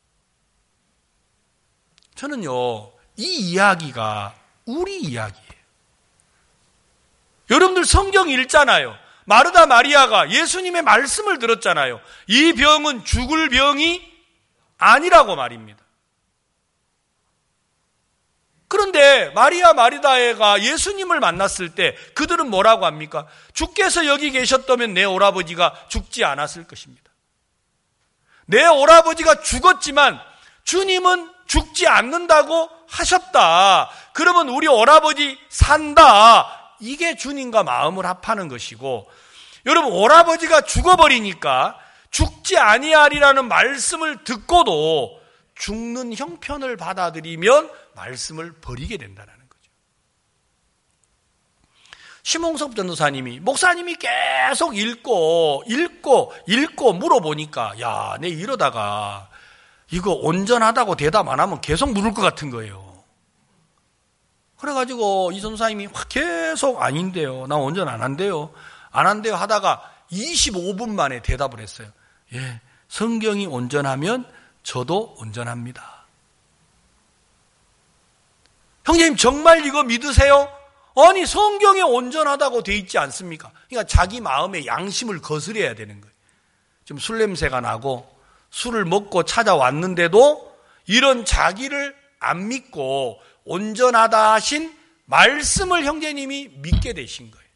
저는요, 이 이야기가 우리 이야기예요. 여러분들 성경 읽잖아요. 마르다 마리아가 예수님의 말씀을 들었잖아요. 이 병은 죽을 병이 아니라고 말입니다. 그런데 마리아 마르다가 예수님을 만났을 때 그들은 뭐라고 합니까? 주께서 여기 계셨다면 내 오라버지가 죽지 않았을 것입니다. 내 오라버지가 죽었지만 주님은 죽지 않는다고 하셨다. 그러면 우리 오라버지 산다. 이게 주님과 마음을 합하는 것이고, 여러분, 오라버지가 죽어버리니까 죽지 아니하리라는 말씀을 듣고도 죽는 형편을 받아들이면 말씀을 버리게 된다는 거죠. 심홍섭 전도사님이, 목사님이 계속 읽고 물어보니까, 야, 내 이러다가 이거 온전하다고 대답 안 하면 계속 물을 것 같은 거예요. 그래가지고 이 전도사님이 계속 아닌데요, 나 온전 안 한대요 하다가 25분 만에 대답을 했어요. 예, 성경이 온전하면 저도 온전합니다. 형님, 정말 이거 믿으세요? 아니, 성경에 온전하다고 돼 있지 않습니까? 그러니까 자기 마음의 양심을 거스려야 되는 거예요. 지금 술 냄새가 나고 술을 먹고 찾아왔는데도 이런 자기를 안 믿고 온전하다 하신 말씀을 형제님이 믿게 되신 거예요.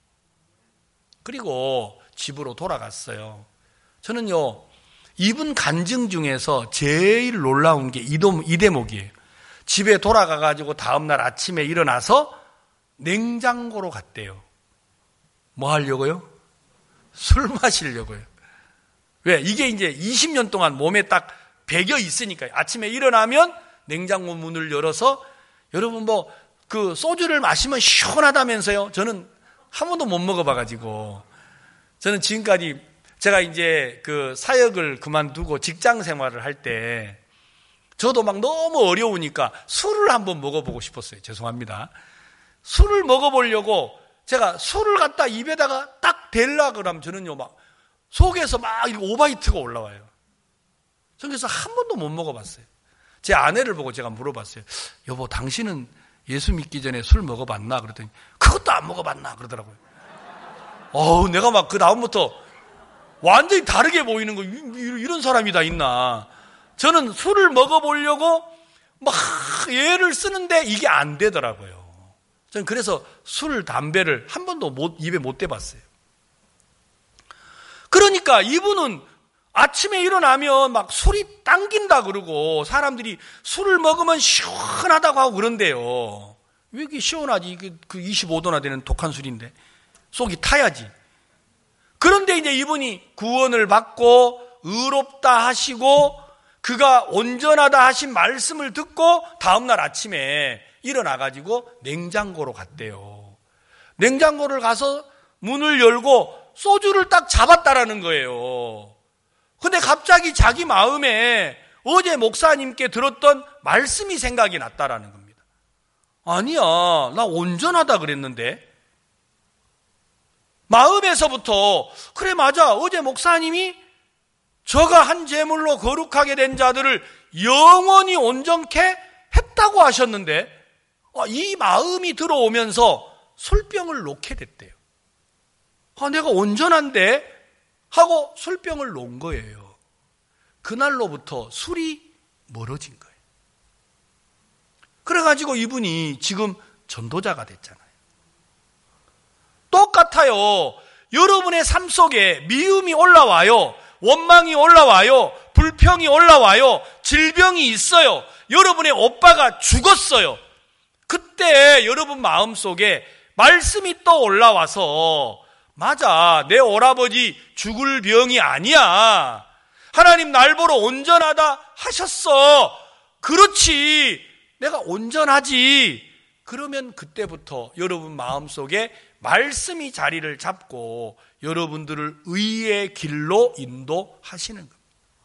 그리고 집으로 돌아갔어요. 저는요, 이분 간증 중에서 제일 놀라운 게 이 대목이에요. 집에 돌아가가지고 다음날 아침에 일어나서 냉장고로 갔대요. 뭐 하려고요? 술 마시려고요. 왜? 이게 이제 20년 동안 몸에 딱 배겨 있으니까요. 아침에 일어나면 냉장고 문을 열어서, 여러분 그 소주를 마시면 시원하다면서요? 저는 한 번도 못 먹어봐가지고, 저는 지금까지 제가 이제 그 사역을 그만두고 직장 생활을 할 때 저도 막 너무 어려우니까 술을 한번 먹어보고 싶었어요. 죄송합니다. 술을 먹어보려고 제가 술을 갖다 입에다가 딱 댈라 그러면 저는요, 막 속에서 막 오바이트가 올라와요. 저는 그래서 한 번도 못 먹어봤어요. 제 아내를 보고 제가 물어봤어요. 여보, 당신은 예수 믿기 전에 술 먹어봤나? 그랬더니 그것도 안 먹어봤나? 그러더라고요. 내가 막 그 다음부터 완전히 다르게 보이는 거, 이런 사람이 다 있나. 저는 술을 먹어보려고 막 애를 쓰는데 이게 안 되더라고요. 저는 그래서 술, 담배를 한 번도 입에 못 대봤어요. 그러니까 이분은 아침에 일어나면 막 술이 당긴다 그러고, 사람들이 술을 먹으면 시원하다고 하고 그런데요. 왜 이렇게 시원하지? 그 25도나 되는 독한 술인데 속이 타야지. 그런데 이제 이분이 구원을 받고 의롭다 하시고 그가 온전하다 하신 말씀을 듣고 다음날 아침에 일어나가지고 냉장고로 갔대요. 냉장고를 가서 문을 열고 소주를 딱 잡았다라는 거예요. 근데 갑자기 자기 마음에 어제 목사님께 들었던 말씀이 생각이 났다라는 겁니다. 아니야, 나 온전하다 그랬는데. 마음에서부터, 그래 맞아, 어제 목사님이 저가 한 제물로 거룩하게 된 자들을 영원히 온전케 했다고 하셨는데, 이 마음이 들어오면서 술병을 놓게 됐대요. 내가 온전한데 하고 술병을 놓은 거예요. 그날로부터 술이 멀어진 거예요. 그래가지고 이분이 지금 전도자가 됐잖아요. 똑같아요. 여러분의 삶 속에 미움이 올라와요. 원망이 올라와요. 불평이 올라와요. 질병이 있어요. 여러분의 오빠가 죽었어요. 그때 여러분 마음속에 말씀이 또 올라와서, 맞아, 내 오라버지 죽을 병이 아니야. 하나님 날 보러 온전하다 하셨어. 그렇지, 내가 온전하지. 그러면 그때부터 여러분 마음속에 말씀이 자리를 잡고 여러분들을 의의 길로 인도하시는 겁니다.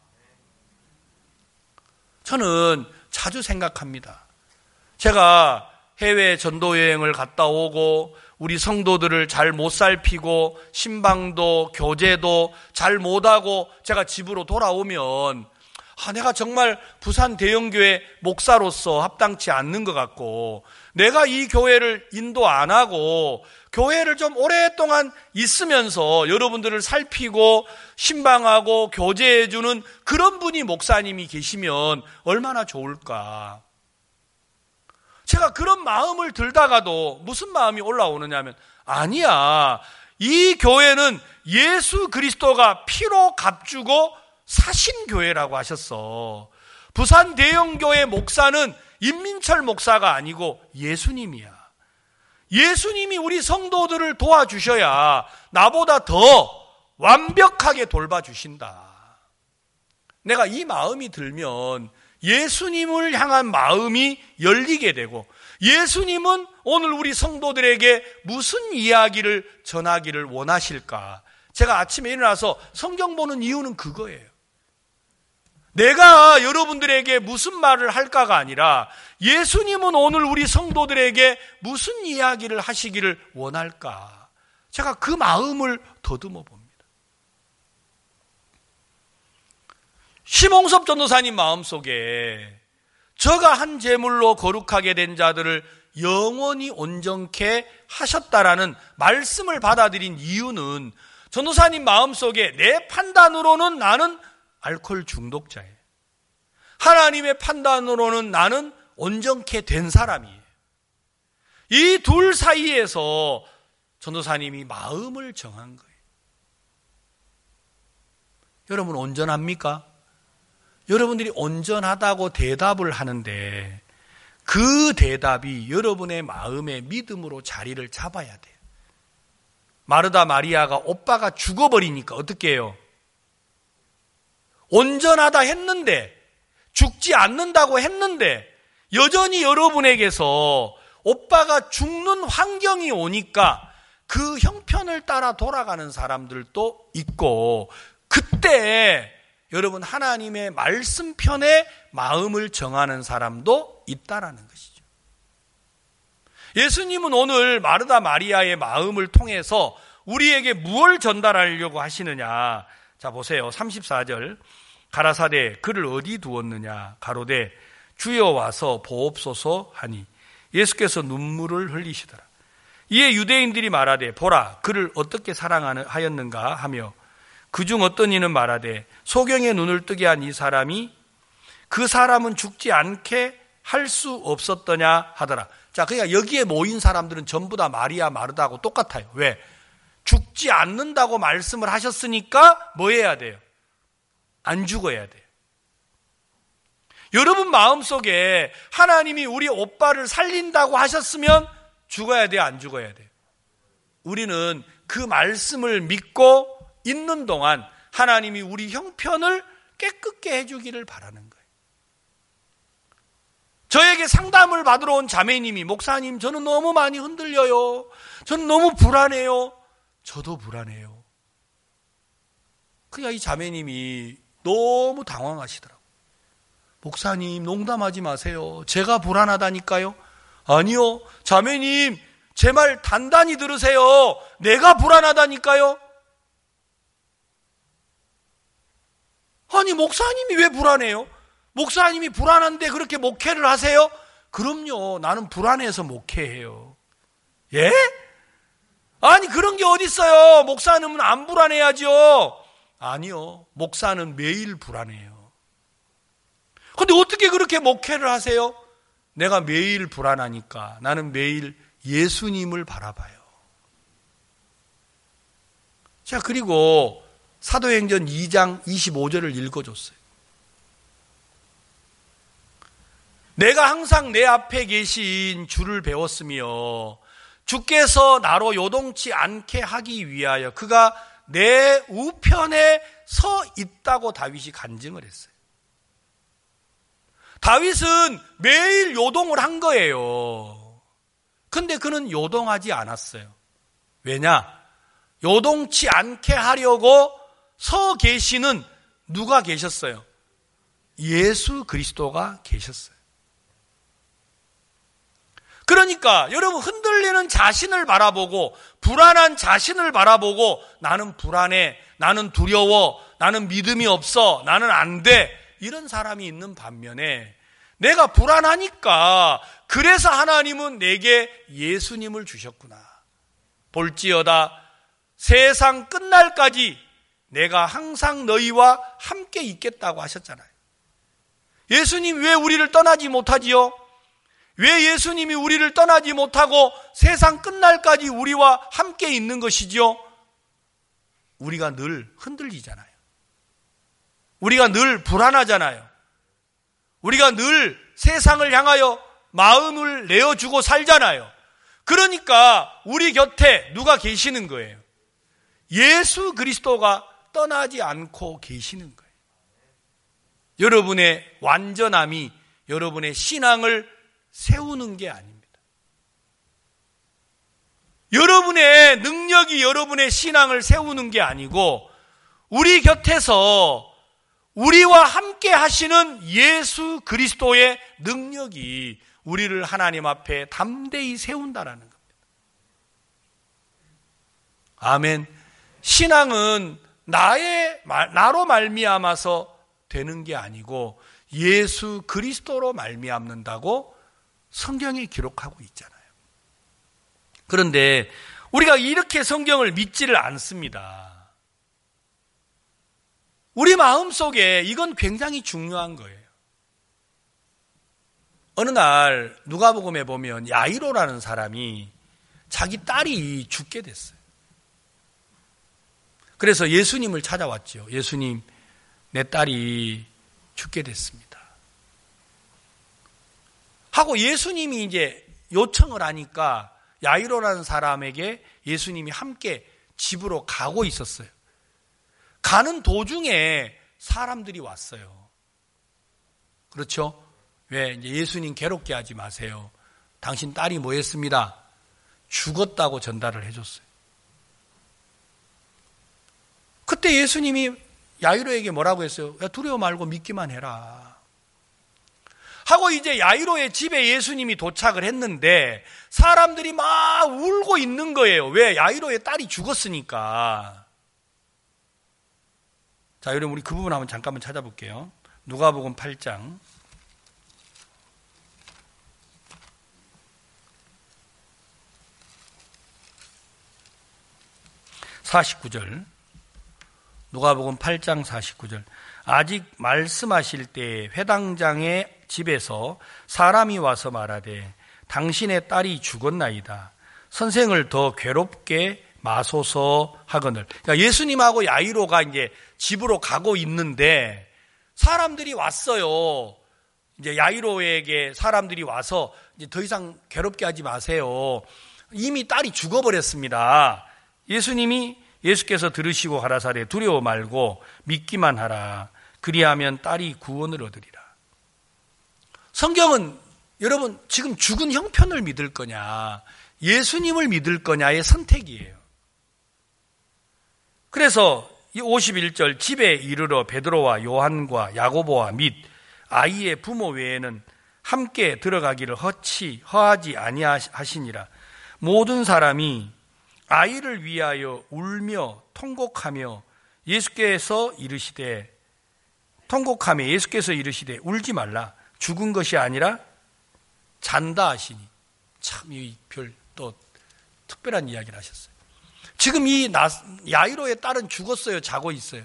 저는 자주 생각합니다. 제가 해외 전도여행을 갔다 오고 우리 성도들을 잘 못 살피고 신방도 교제도 잘 못하고 제가 집으로 돌아오면 내가 정말 부산 대형교회 목사로서 합당치 않는 것 같고, 내가 이 교회를 인도 안 하고 교회를 좀 오랫동안 있으면서 여러분들을 살피고 신방하고 교제해주는 그런 분이 목사님이 계시면 얼마나 좋을까. 제가 그런 마음을 들다가도 무슨 마음이 올라오느냐면, 아니야, 이 교회는 예수 그리스도가 피로 값주고 사신 교회라고 하셨어. 부산 대형교회 목사는 임민철 목사가 아니고 예수님이야. 예수님이 우리 성도들을 도와주셔야 나보다 더 완벽하게 돌봐주신다. 내가 이 마음이 들면 예수님을 향한 마음이 열리게 되고, 예수님은 오늘 우리 성도들에게 무슨 이야기를 전하기를 원하실까? 제가 아침에 일어나서 성경 보는 이유는 그거예요. 내가 여러분들에게 무슨 말을 할까가 아니라, 예수님은 오늘 우리 성도들에게 무슨 이야기를 하시기를 원할까? 제가 그 마음을 더듬어 봅니다. 심홍섭 전도사님 마음속에 저가 한 제물로 거룩하게 된 자들을 영원히 온전케 하셨다라는 말씀을 받아들인 이유는, 전도사님 마음속에 내 판단으로는 나는 알코올 중독자예요. 하나님의 판단으로는 나는 온전케 된 사람이에요. 이 둘 사이에서 전도사님이 마음을 정한 거예요. 여러분 온전합니까? 여러분들이 온전하다고 대답을 하는데 그 대답이 여러분의 마음의 믿음으로 자리를 잡아야 돼요. 마르다 마리아가 오빠가 죽어버리니까 어떻게 해요? 온전하다 했는데, 죽지 않는다고 했는데 여전히 여러분에게서 오빠가 죽는 환경이 오니까 그 형편을 따라 돌아가는 사람들도 있고, 그때 여러분 하나님의 말씀편에 마음을 정하는 사람도 있다라는 것이죠. 예수님은 오늘 마르다 마리아의 마음을 통해서 우리에게 무엇을 전달하려고 하시느냐. 자 보세요. 34절. 가라사대 그를 어디 두었느냐. 가로되 주여 와서 보옵소서 하니 예수께서 눈물을 흘리시더라. 이에 유대인들이 말하되 보라 그를 어떻게 사랑하였는가 하며, 그중 어떤 이는 말하되 소경의 눈을 뜨게 한 이 사람이 그 사람은 죽지 않게 할 수 없었더냐 하더라. 자, 그러니까 여기에 모인 사람들은 전부 다 마리아 마르다하고 똑같아요. 왜? 죽지 않는다고 말씀을 하셨으니까 뭐 해야 돼요? 안 죽어야 돼요. 여러분 마음속에 하나님이 우리 오빠를 살린다고 하셨으면 죽어야 돼요? 안 죽어야 돼요? 우리는 그 말씀을 믿고 있는 동안 하나님이 우리 형편을 깨끗게 해주기를 바라는 거예요. 저에게 상담을 받으러 온 자매님이, 목사님 저는 너무 많이 흔들려요. 저는 너무 불안해요. 저도 불안해요. 그러니까 이 자매님이 너무 당황하시더라고요. 목사님 농담하지 마세요. 제가 불안하다니까요. 아니요, 자매님 제 말 단단히 들으세요. 내가 불안하다니까요. 아니 목사님이 왜 불안해요? 목사님이 불안한데 그렇게 목회를 하세요? 그럼요, 나는 불안해서 목회해요. 예? 아니 그런 게 어디 있어요? 목사님은 안 불안해야죠. 아니요, 목사는 매일 불안해요. 근데 어떻게 그렇게 목회를 하세요? 내가 매일 불안하니까 나는 매일 예수님을 바라봐요. 자, 그리고 사도행전 2장 25절을 읽어줬어요. 내가 항상 내 앞에 계신 주를 배웠으며 주께서 나로 요동치 않게 하기 위하여 그가 내 우편에 서 있다고 다윗이 간증을 했어요. 다윗은 매일 요동을 한 거예요. 근데 그는 요동하지 않았어요. 왜냐? 요동치 않게 하려고 서 계시는 누가 계셨어요? 예수 그리스도가 계셨어요. 그러니까 여러분 흔들리는 자신을 바라보고 불안한 자신을 바라보고 나는 불안해, 나는 두려워, 나는 믿음이 없어, 나는 안 돼, 이런 사람이 있는 반면에 내가 불안하니까 그래서 하나님은 내게 예수님을 주셨구나. 볼지어다 세상 끝날까지 내가 항상 너희와 함께 있겠다고 하셨잖아요. 예수님 왜 우리를 떠나지 못하지요? 왜 예수님이 우리를 떠나지 못하고 세상 끝날까지 우리와 함께 있는 것이지요? 우리가 늘 흔들리잖아요. 우리가 늘 불안하잖아요. 우리가 늘 세상을 향하여 마음을 내어주고 살잖아요. 그러니까 우리 곁에 누가 계시는 거예요? 예수 그리스도가 떠나지 않고 계시는 거예요. 여러분의 완전함이 여러분의 신앙을 세우는 게 아닙니다. 여러분의 능력이 여러분의 신앙을 세우는 게 아니고 우리 곁에서 우리와 함께 하시는 예수 그리스도의 능력이 우리를 하나님 앞에 담대히 세운다라는 겁니다. 아멘. 신앙은 나로 말미암아서 되는 게 아니고 예수 그리스도로 말미암는다고 성경에 기록하고 있잖아요. 그런데 우리가 이렇게 성경을 믿지를 않습니다. 우리 마음속에 이건 굉장히 중요한 거예요. 어느 날 누가복음에 보면 야이로라는 사람이 자기 딸이 죽게 됐어요. 그래서 예수님을 찾아왔죠. 예수님, 내 딸이 죽게 됐습니다. 하고 예수님이 이제 요청을 하니까 야이로라는 사람에게 예수님이 함께 집으로 가고 있었어요. 가는 도중에 사람들이 왔어요. 그렇죠? 왜? 이제 예수님 괴롭게 하지 마세요. 당신 딸이 뭐 했습니다? 죽었다고 전달을 해줬어요. 그때 예수님이 야이로에게 뭐라고 했어요? 야, 두려워 말고 믿기만 해라. 하고 이제 야이로의 집에 예수님이 도착을 했는데 사람들이 막 울고 있는 거예요. 왜? 야이로의 딸이 죽었으니까. 자, 여러분 우리 그 부분 한번 잠깐만 찾아볼게요. 누가복음 8장 49절. 누가복음 8장 49절. 아직 말씀하실 때 회당장의 집에서 사람이 와서 말하되 당신의 딸이 죽었나이다. 선생을 더 괴롭게 마소서 하거늘. 그러니까 예수님하고 야이로가 이제 집으로 가고 있는데 사람들이 왔어요. 이제 야이로에게 사람들이 와서 이제 더 이상 괴롭게 하지 마세요. 이미 딸이 죽어버렸습니다. 예수께서 들으시고 가라사대 두려워 말고 믿기만 하라. 그리하면 딸이 구원을 얻으리라. 성경은 여러분 지금 죽은 형편을 믿을 거냐 예수님을 믿을 거냐의 선택이에요. 그래서 이 51절 집에 이르러 베드로와 요한과 야고보와 및 아이의 부모 외에는 함께 들어가기를 허하지 아니하시니라. 모든 사람이 아이를 위하여 울며 통곡하며 예수께서 이르시되 울지 말라. 죽은 것이 아니라 잔다 하시니. 참 이 별 또 특별한 이야기를 하셨어요. 지금 이 야이로의 딸은 죽었어요. 자고 있어요.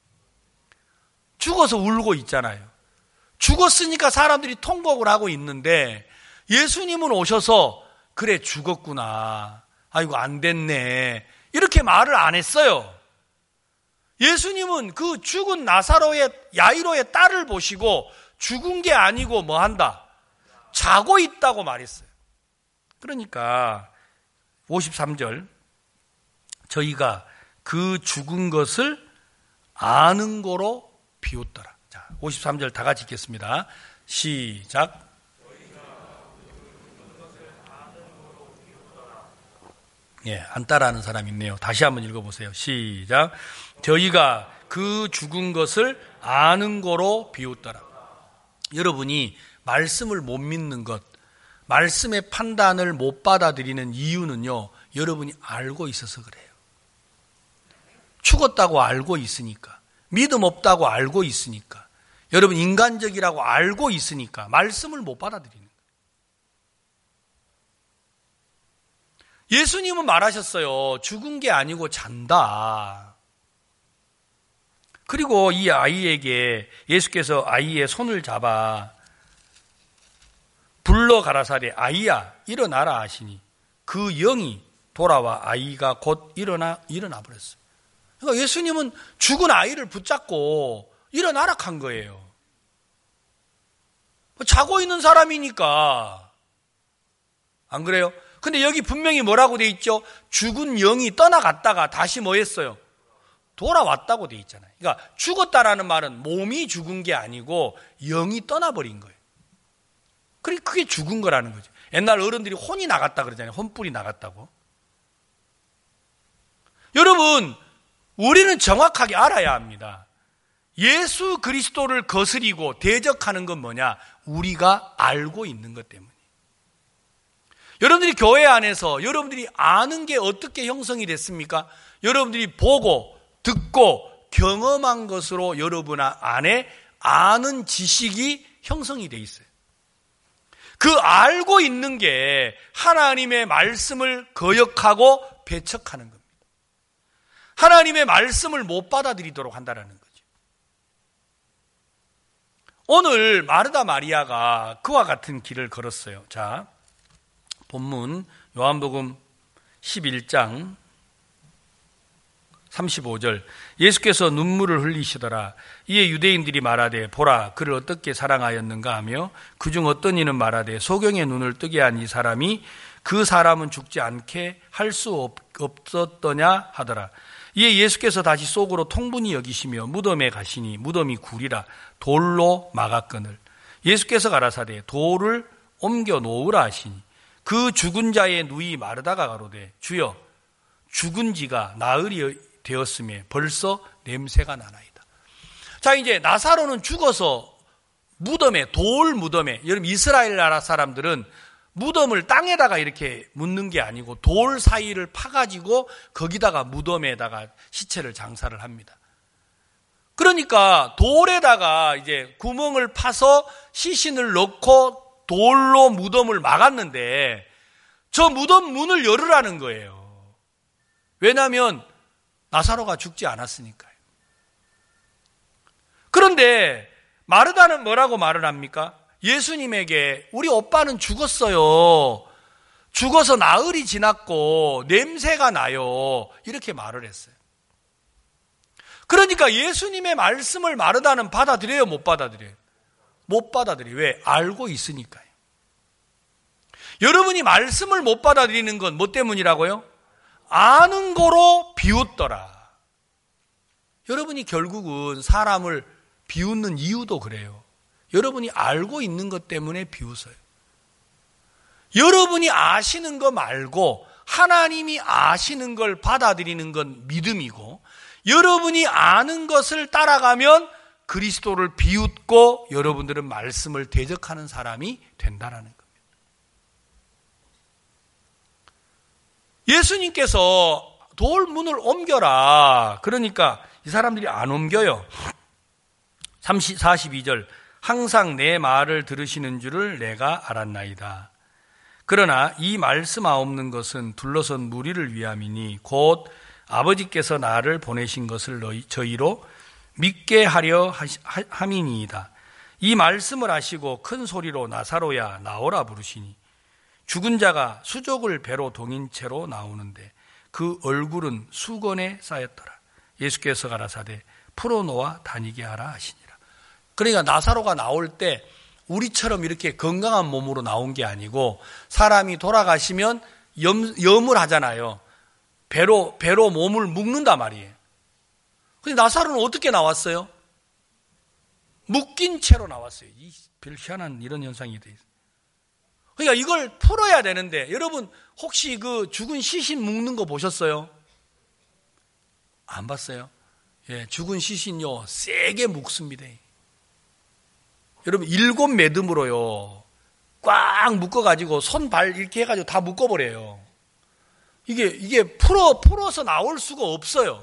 죽어서 울고 있잖아요. 죽었으니까 사람들이 통곡을 하고 있는데 예수님은 오셔서 그래 죽었구나. 아이고 안 됐네. 이렇게 말을 안 했어요. 예수님은 그 죽은 야이로의 딸을 보시고 죽은 게 아니고 뭐 한다? 자고 있다고 말했어요. 그러니까 53절 저희가 그 죽은 것을 아는 거로 비웃더라. 자, 53절 다 같이 읽겠습니다. 시작. 예, 안 따라하는 사람 있네요. 다시 한번 읽어보세요. 시작. 저희가 그 죽은 것을 아는 거로 비웃더라. 여러분이 말씀을 못 믿는 것, 말씀의 판단을 못 받아들이는 이유는요, 여러분이 알고 있어서 그래요. 죽었다고 알고 있으니까, 믿음 없다고 알고 있으니까, 여러분 인간적이라고 알고 있으니까 말씀을 못 받아들이는 거예요. 예수님은 말하셨어요. 죽은 게 아니고 잔다. 그리고 이 아이에게 예수께서 아이의 손을 잡아 불러 가라사대 아이야 일어나라 하시니 그 영이 돌아와 아이가 곧 일어나 버렸어요. 그러니까 예수님은 죽은 아이를 붙잡고 일어나라 한 거예요. 자고 있는 사람이니까. 안 그래요? 근데 여기 분명히 뭐라고 돼 있죠? 죽은 영이 떠나갔다가 다시 뭐 했어요? 돌아왔다고 돼 있잖아요. 그러니까 죽었다라는 말은 몸이 죽은 게 아니고 영이 떠나버린 거예요. 그러니까 그게 죽은 거라는 거죠. 옛날 어른들이 혼이 나갔다 그러잖아요. 혼불이 나갔다고. 여러분, 우리는 정확하게 알아야 합니다. 예수 그리스도를 거스리고 대적하는 건 뭐냐? 우리가 알고 있는 것 때문이에요. 여러분들이 교회 안에서 여러분들이 아는 게 어떻게 형성이 됐습니까? 여러분들이 보고 듣고 경험한 것으로 여러분 안에 아는 지식이 형성이 돼 있어요. 그 알고 있는 게 하나님의 말씀을 거역하고 배척하는 겁니다. 하나님의 말씀을 못 받아들이도록 한다는 거죠. 오늘 마르다 마리아가 그와 같은 길을 걸었어요. 자, 본문 요한복음 11장 35절 예수께서 눈물을 흘리시더라. 이에 유대인들이 말하되 보라 그를 어떻게 사랑하였는가 하며 그중 어떤 이는 말하되 소경의 눈을 뜨게 한 이 사람이 그 사람은 죽지 않게 할 수 없었더냐 하더라. 이에 예수께서 다시 속으로 통분히 여기시며 무덤에 가시니 무덤이 굴이라 돌로 막았거늘 예수께서 가라사대 돌을 옮겨 놓으라 하시니 그 죽은 자의 누이 마르다가 가로되 주여 죽은 지가 나흘이 되었음에 벌써 냄새가 나나이다. 자, 이제 나사로는 죽어서 무덤에 돌 무덤에 여러분 이스라엘 나라 사람들은 무덤을 땅에다가 이렇게 묻는 게 아니고 돌 사이를 파가지고 거기다가 무덤에다가 시체를 장사를 합니다. 그러니까 돌에다가 이제 구멍을 파서 시신을 넣고 돌로 무덤을 막았는데 저 무덤 문을 열으라는 거예요. 왜냐하면 나사로가 죽지 않았으니까요. 그런데 마르다는 뭐라고 말을 합니까? 예수님에게 우리 오빠는 죽었어요. 죽어서 나흘이 지났고 냄새가 나요. 이렇게 말을 했어요. 그러니까 예수님의 말씀을 마르다는 받아들여요? 못 받아들여요? 못 받아들여요. 왜? 알고 있으니까요. 여러분이 말씀을 못 받아들이는 건 뭐 때문이라고요? 아는 거로 비웃더라. 여러분이 결국은 사람을 비웃는 이유도 그래요. 여러분이 알고 있는 것 때문에 비웃어요. 여러분이 아시는 거 말고 하나님이 아시는 걸 받아들이는 건 믿음이고 여러분이 아는 것을 따라가면 그리스도를 비웃고 여러분들은 말씀을 대적하는 사람이 된다는 겁니다. 예수님께서 돌 문을 옮겨라. 그러니까 이 사람들이 안 옮겨요. 42절 항상 내 말을 들으시는 줄을 내가 알았나이다. 그러나 이 말씀하옵는 것은 둘러선 무리를 위함이니 곧 아버지께서 나를 보내신 것을 저희로 믿게 하려 함이니이다. 이 말씀을 하시고 큰 소리로 나사로야 나오라 부르시니 죽은 자가 수족을 배로 동인 채로 나오는데 그 얼굴은 수건에 쌓였더라. 예수께서 가라사대 풀어놓아 다니게 하라 하시니라. 그러니까 나사로가 나올 때 우리처럼 이렇게 건강한 몸으로 나온 게 아니고 사람이 돌아가시면 염을 하잖아요. 배로 몸을 묶는단 말이에요. 근데 나사로는 어떻게 나왔어요? 묶인 채로 나왔어요. 별 희한한 이런 현상이 돼 있어요. 그러니까 이걸 풀어야 되는데 여러분 혹시 그 죽은 시신 묶는 거 보셨어요? 안 봤어요? 예, 죽은 시신요 세게 묶습니다. 여러분 7 매듭으로요 꽉 묶어가지고 손 발 이렇게 해가지고 다 묶어버려요. 이게 풀어서 나올 수가 없어요.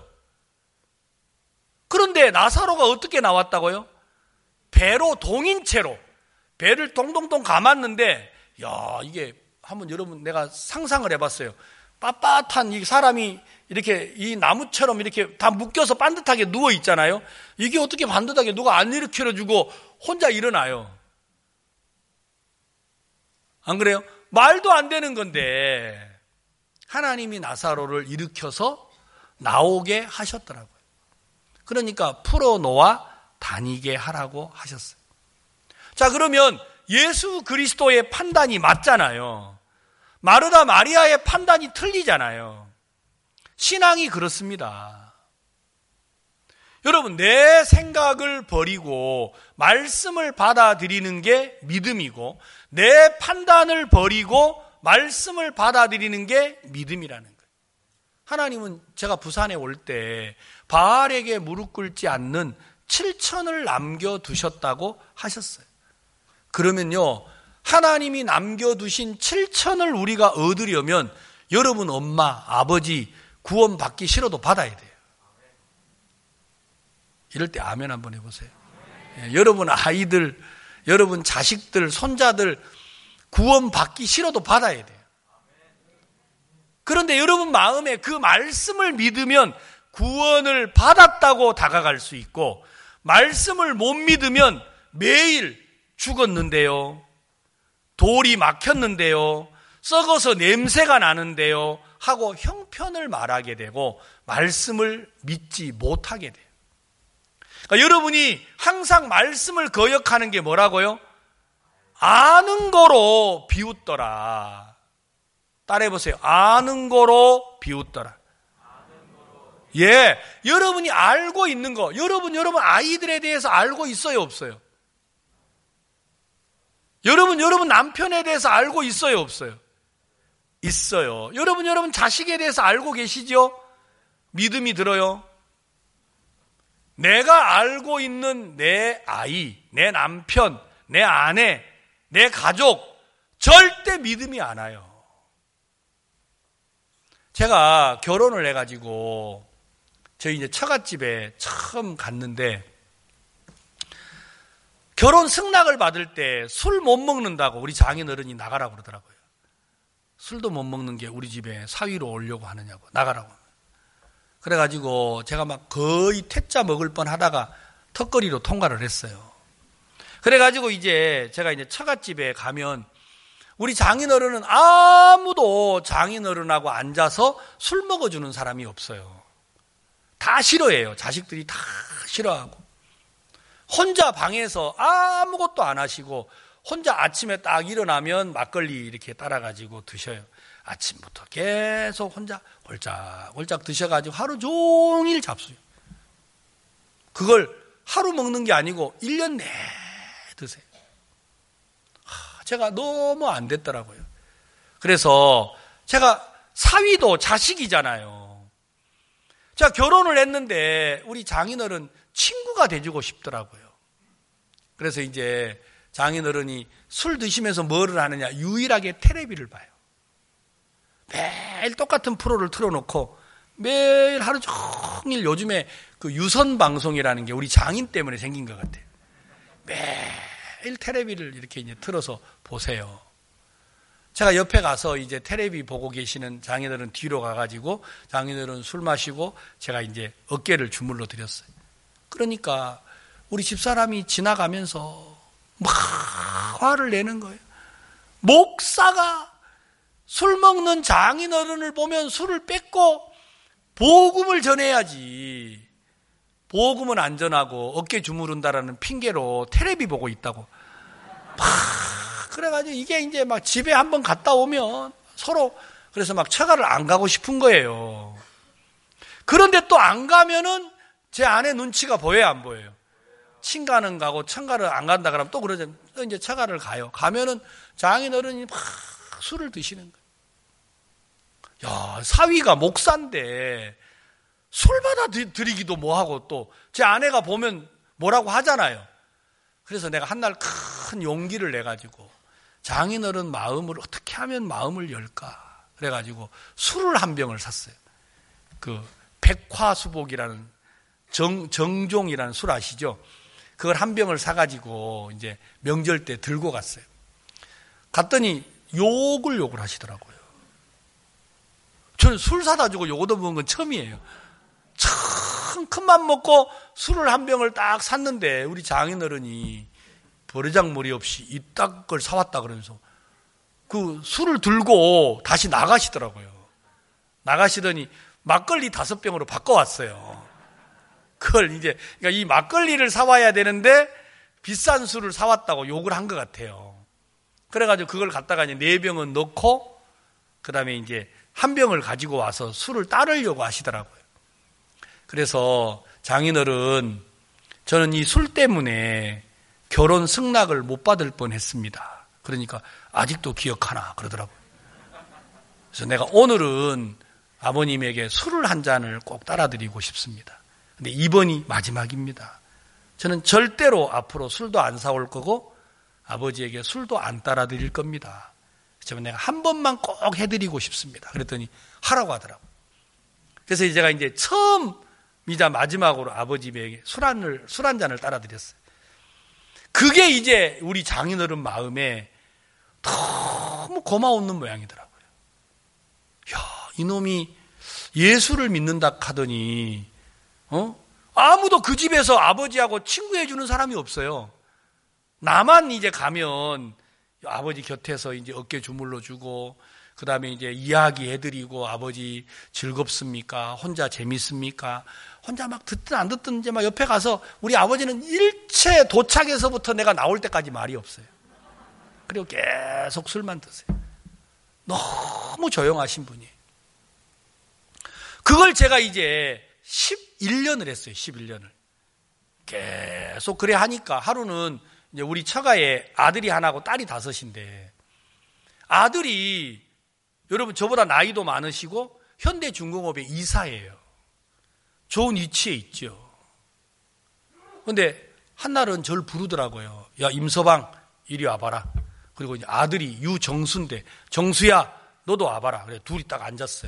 그런데 나사로가 어떻게 나왔다고요? 배로 동인 채로 배를 동동동 감았는데 야 이게 한번 여러분 내가 상상을 해봤어요. 빳빳한 이 사람이 이렇게 이 나무처럼 이렇게 다 묶여서 반듯하게 누워 있잖아요. 이게 어떻게 반듯하게 누가 안 일으켜주고 혼자 일어나요. 안 그래요? 말도 안 되는 건데 하나님이 나사로를 일으켜서 나오게 하셨더라고요. 그러니까 풀어놓아 다니게 하라고 하셨어요. 자, 그러면 예수 그리스도의 판단이 맞잖아요. 마르다 마리아의 판단이 틀리잖아요. 신앙이 그렇습니다. 여러분, 내 생각을 버리고 말씀을 받아들이는 게 믿음이고, 내 판단을 버리고 말씀을 받아들이는 게 믿음이라는 거예요. 하나님은 제가 부산에 올 때 바알에게 무릎 꿇지 않는 7천을 남겨두셨다고 하셨어요. 그러면요, 하나님이 남겨두신 7천을 우리가 얻으려면 여러분 엄마, 아버지 구원받기 싫어도 받아야 돼요. 이럴 때 아멘 한번 해보세요. 여러분 아이들, 여러분 자식들, 손자들 구원받기 싫어도 받아야 돼요. 그런데 여러분 마음에 그 말씀을 믿으면 구원을 받았다고 다가갈 수 있고, 말씀을 못 믿으면 매일 죽었는데요, 돌이 막혔는데요, 썩어서 냄새가 나는데요 하고 형편을 말하게 되고 말씀을 믿지 못하게 돼요. 그러니까 여러분이 항상 말씀을 거역하는 게 뭐라고요? 아는 거로 비웃더라. 따라해보세요. 아는 거로 비웃더라. 예, 여러분이 알고 있는 거, 여러분 아이들에 대해서 알고 있어요, 없어요? 여러분 남편에 대해서 알고 있어요, 없어요? 있어요. 여러분 자식에 대해서 알고 계시죠? 믿음이 들어요. 내가 알고 있는 내 아이, 내 남편, 내 아내, 내 가족, 절대 믿음이 안 와요. 제가 결혼을 해가지고 저희 이제 처갓집에 처음 갔는데, 결혼 승낙을 받을 때 술 못 먹는다고 우리 장인어른이 나가라고 그러더라고요. 술도 못 먹는 게 우리 집에 사위로 오려고 하느냐고, 나가라고. 그래가지고 제가 막 거의 퇴짜 먹을 뻔 하다가 턱걸이로 통과를 했어요. 그래가지고 이제 제가 이제 처갓집에 가면 우리 장인어른은 아무도 장인어른하고 앉아서 술 먹어주는 사람이 없어요. 다 싫어해요. 자식들이 다 싫어하고. 혼자 방에서 아무것도 안 하시고 혼자 아침에 딱 일어나면 막걸리 이렇게 따라가지고 드셔요. 아침부터 계속 혼자 홀짝홀짝 드셔가지고 하루 종일 잡수요. 그걸 하루 먹는 게 아니고 1년 내내 드세요. 제가 너무 안 됐더라고요. 그래서 제가 사위도 자식이잖아요. 제가 결혼을 했는데 우리 장인어른 친구가 돼주고 싶더라고요. 그래서 이제 장인어른이 술 드시면서 뭐를 하느냐, 유일하게 텔레비를 봐요. 매일 똑같은 프로를 틀어놓고 매일 하루 종일, 요즘에 그 유선 방송이라는 게 우리 장인 때문에 생긴 것 같아요. 매일 텔레비를 이렇게 이제 틀어서 보세요. 제가 옆에 가서 이제 텔레비 보고 계시는 장인어른 뒤로 가가지고 장인어른 술 마시고 제가 이제 어깨를 주물러 드렸어요. 그러니까 우리 집사람이 지나가면서 막 화를 내는 거예요. 목사가 술 먹는 장인어른을 보면 술을 뺏고 복음을 전해야지, 복음은 안전하고 어깨 주무른다라는 핑계로 텔레비 보고 있다고. 막 그래가지고 이게 이제 막 집에 한번 갔다 오면 서로, 그래서 막 처가를 안 가고 싶은 거예요. 그런데 또 안 가면은 제 아내 눈치가 보여요, 안 보여요? 친가는 가고 청가를 안 간다 그러면 또 그러죠. 또 이제 처가를 가요. 가면은 장인어른이 막 술을 드시는 거예요. 야, 사위가 목사인데 술 받아 드리기도 뭐하고 또 제 아내가 보면 뭐라고 하잖아요. 그래서 내가 한날 큰 용기를 내가지고 장인어른 마음을 어떻게 하면 마음을 열까 그래가지고 술을 한 병을 샀어요. 그 백화수복이라는 정종이라는 술 아시죠? 그걸 한 병을 사가지고 이제 명절 때 들고 갔어요. 갔더니 욕을 하시더라고요. 저는 술 사다 주고 욕 얻어먹은 건 처음이에요. 참 큰맘 먹고 술을 한 병을 딱 샀는데 우리 장인어른이 버르장머리 없이 이딴 걸 사왔다 그러면서 그 술을 들고 다시 나가시더라고요. 나가시더니 막걸리 5병으로 바꿔왔어요. 그걸 이제, 그러니까 이 막걸리를 사와야 되는데 비싼 술을 사왔다고 욕을 한 것 같아요. 그래가지고 그걸 갖다가 이제 4병은 넣고, 그 다음에 이제 1병을 가지고 와서 술을 따르려고 하시더라고요. 그래서 장인어른, 저는 이 술 때문에 결혼 승낙을 못 받을 뻔 했습니다. 그러니까 아직도 기억하나 그러더라고요. 그래서 내가 오늘은 아버님에게 술을 한 잔을 꼭 따라드리고 싶습니다. 근데 이번이 마지막입니다. 저는 절대로 앞으로 술도 안 사올 거고 아버지에게 술도 안 따라드릴 겁니다. 그래서 내가 한 번만 꼭 해드리고 싶습니다. 그랬더니 하라고 하더라고요. 그래서 제가 이제 처음이자 마지막으로 아버지에게 술 한 잔을 따라드렸어요. 그게 이제 우리 장인어른 마음에 너무 고마웠는 모양이더라고요. 야, 이놈이 예수를 믿는다 하더니 아무도 그 집에서 아버지하고 친구해주는 사람이 없어요. 나만 이제 가면 아버지 곁에서 이제 어깨 주물러 주고, 그 다음에 이제 이야기해드리고, 아버지 즐겁습니까? 혼자 재밌습니까? 혼자 막 듣든 안 듣든 이제 막 옆에 가서 우리 아버지는 일체 도착에서부터 내가 나올 때까지 말이 없어요. 그리고 계속 술만 드세요. 너무 조용하신 분이에요. 그걸 제가 이제 11년을 했어요. 11년을. 계속 그래 하니까 하루는 이제 우리 처가에 아들이 하나고 딸이 5인데, 아들이 여러분 저보다 나이도 많으시고 현대중공업의 이사예요. 좋은 위치에 있죠. 그런데 한날은 저를 부르더라고요. 야, 임서방 이리 와봐라. 그리고 이제 아들이 유정수인데, 정수야 너도 와봐라. 그래 둘이 딱 앉았어요.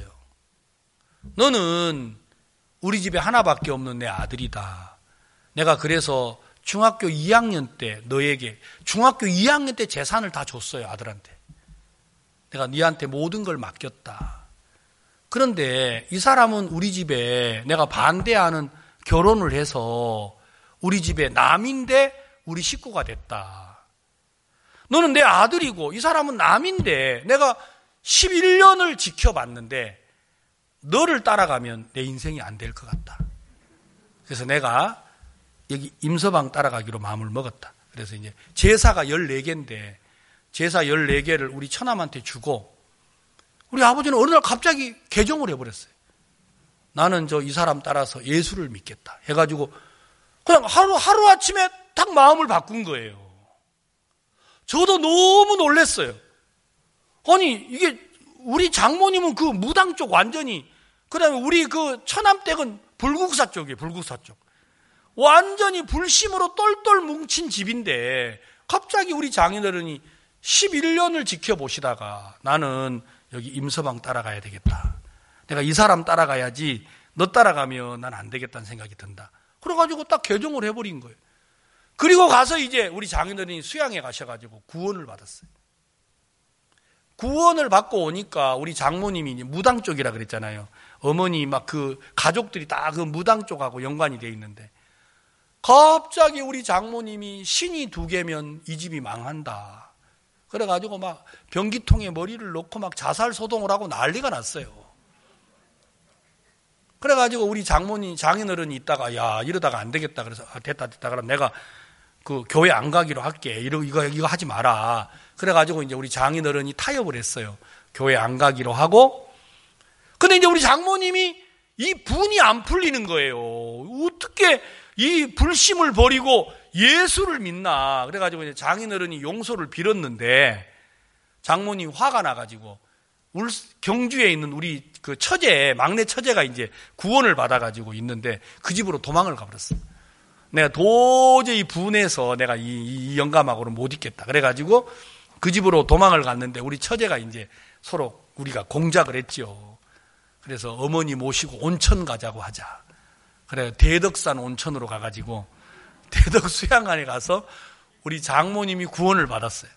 너는 우리 집에 하나밖에 없는 내 아들이다. 내가 그래서 중학교 2학년 때 너에게 중학교 2학년 때 재산을 다 줬어요. 아들한테. 내가 네한테 모든 걸 맡겼다. 그런데 이 사람은 우리 집에 내가 반대하는 결혼을 해서 우리 집에 남인데 우리 식구가 됐다. 너는 내 아들이고 이 사람은 남인데 내가 11년을 지켜봤는데 너를 따라가면 내 인생이 안 될 것 같다. 그래서 내가 여기 임서방 따라가기로 마음을 먹었다. 그래서 이제 제사가 14개인데 제사 14개를 우리 처남한테 주고, 우리 아버지는 어느 날 갑자기 개종을 해버렸어요. 나는 이 사람 따라서 예수를 믿겠다 해가지고 그냥 하루아침에 딱 마음을 바꾼 거예요. 저도 너무 놀랐어요. 아니 이게 우리 장모님은 그 무당 쪽 완전히, 그 다음에 우리 그 처남댁은 불국사 쪽이에요. 불국사 쪽. 완전히 불심으로 똘똘 뭉친 집인데 갑자기 우리 장인어른이 11년을 지켜보시다가 나는 여기 임서방 따라가야 되겠다. 내가 이 사람 따라가야지 너 따라가면 난 안 되겠다는 생각이 든다. 그래가지고 딱 개종을 해버린 거예요. 그리고 가서 이제 우리 장인어른이 수양에 가셔가지고 구원을 받았어요. 구원을 받고 오니까 우리 장모님이 이제 무당 쪽이라 그랬잖아요. 어머니 막 그 가족들이 다 그 무당 쪽하고 연관이 돼 있는데 갑자기 우리 장모님이 신이 2개면 이 집이 망한다. 그래가지고 막 변기통에 머리를 넣고 막 자살 소동을 하고 난리가 났어요. 그래가지고 우리 장인어른이 있다가 야 이러다가 안 되겠다. 그래서 됐다. 그럼 내가 그 교회 안 가기로 할게. 이거 하지 마라. 그래가지고 이제 우리 장인어른이 타협을 했어요. 교회 안 가기로 하고. 근데 이제 우리 장모님이 이 분이 안 풀리는 거예요. 어떻게 이 불심을 버리고 예수를 믿나. 그래가지고 이제 장인어른이 용서를 빌었는데 장모님이 화가 나가지고 경주에 있는 우리 그 막내 처제가 이제 구원을 받아가지고 있는데 그 집으로 도망을 가버렸어요. 내가 도저히 분해서 내가 이 영감하고는 못 있겠다. 그래가지고 그 집으로 도망을 갔는데 우리 처제가 이제 서로 우리가 공작을 했죠. 그래서 어머니 모시고 온천 가자고 하자. 그래 대덕산 온천으로 가가지고 대덕 수양관에 가서 우리 장모님이 구원을 받았어요.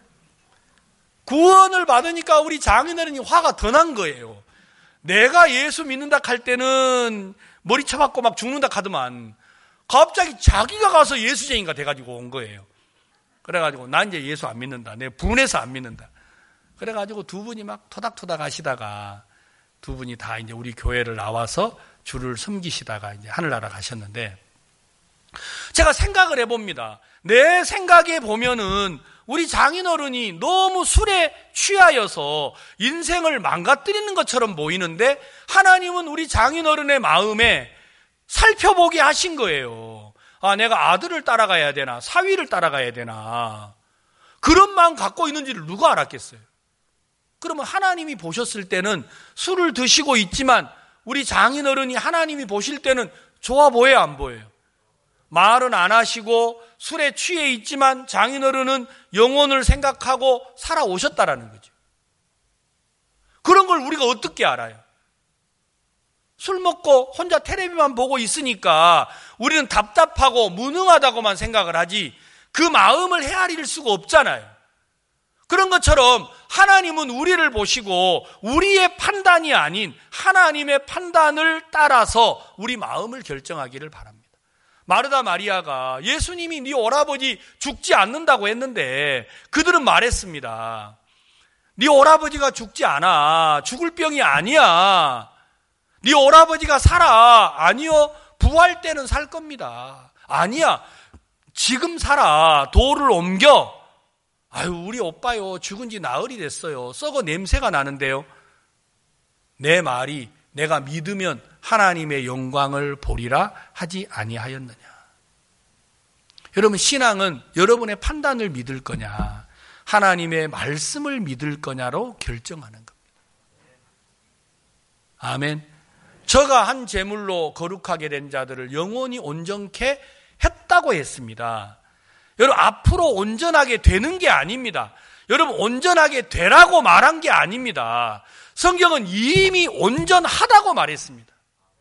구원을 받으니까 우리 장인어른이 화가 더 난 거예요. 내가 예수 믿는다 할 때는 머리 쳐박고 막 죽는다 하더만 갑자기 자기가 가서 예수쟁이가 돼가지고 온 거예요. 그래가지고 난 이제 예수 안 믿는다. 내가 분해서 안 믿는다. 그래가지고 두 분이 막 토닥토닥 하시다가 두 분이 다 이제 우리 교회를 나와서 주를 섬기시다가 이제 하늘나라 가셨는데, 제가 생각을 해봅니다. 내 생각에 보면은 우리 장인어른이 너무 술에 취하여서 인생을 망가뜨리는 것처럼 보이는데, 하나님은 우리 장인어른의 마음에 살펴보게 하신 거예요. 아, 내가 아들을 따라가야 되나, 사위를 따라가야 되나, 그런 마음 갖고 있는지를 누가 알았겠어요? 그러면 하나님이 보셨을 때는 술을 드시고 있지만 우리 장인어른이 하나님이 보실 때는 좋아 보여요, 안 보여요? 말은 안 하시고 술에 취해 있지만 장인어른은 영혼을 생각하고 살아오셨다라는 거죠. 그런 걸 우리가 어떻게 알아요? 술 먹고 혼자 텔레비만 보고 있으니까 우리는 답답하고 무능하다고만 생각을 하지 그 마음을 헤아릴 수가 없잖아요. 그런 것처럼 하나님은 우리를 보시고 우리의 판단이 아닌 하나님의 판단을 따라서 우리 마음을 결정하기를 바랍니다. 마르다 마리아가 예수님이 네 오라버지 죽지 않는다고 했는데 그들은 말했습니다. 네 오라버지가 죽지 않아. 죽을 병이 아니야. 네 오라버지가 살아. 아니요. 부활 때는 살 겁니다. 아니야. 지금 살아. 돌을 옮겨. 아유, 우리 오빠요. 죽은 지 나흘이 됐어요. 썩어 냄새가 나는데요. 내 말이 내가 믿으면 하나님의 영광을 보리라 하지 아니하였느냐. 여러분, 신앙은 여러분의 판단을 믿을 거냐, 하나님의 말씀을 믿을 거냐로 결정하는 겁니다. 아멘. 저가 한 제물로 거룩하게 된 자들을 영원히 온전케 했다고 했습니다. 여러분, 앞으로 온전하게 되는 게 아닙니다. 여러분, 온전하게 되라고 말한 게 아닙니다. 성경은 이미 온전하다고 말했습니다.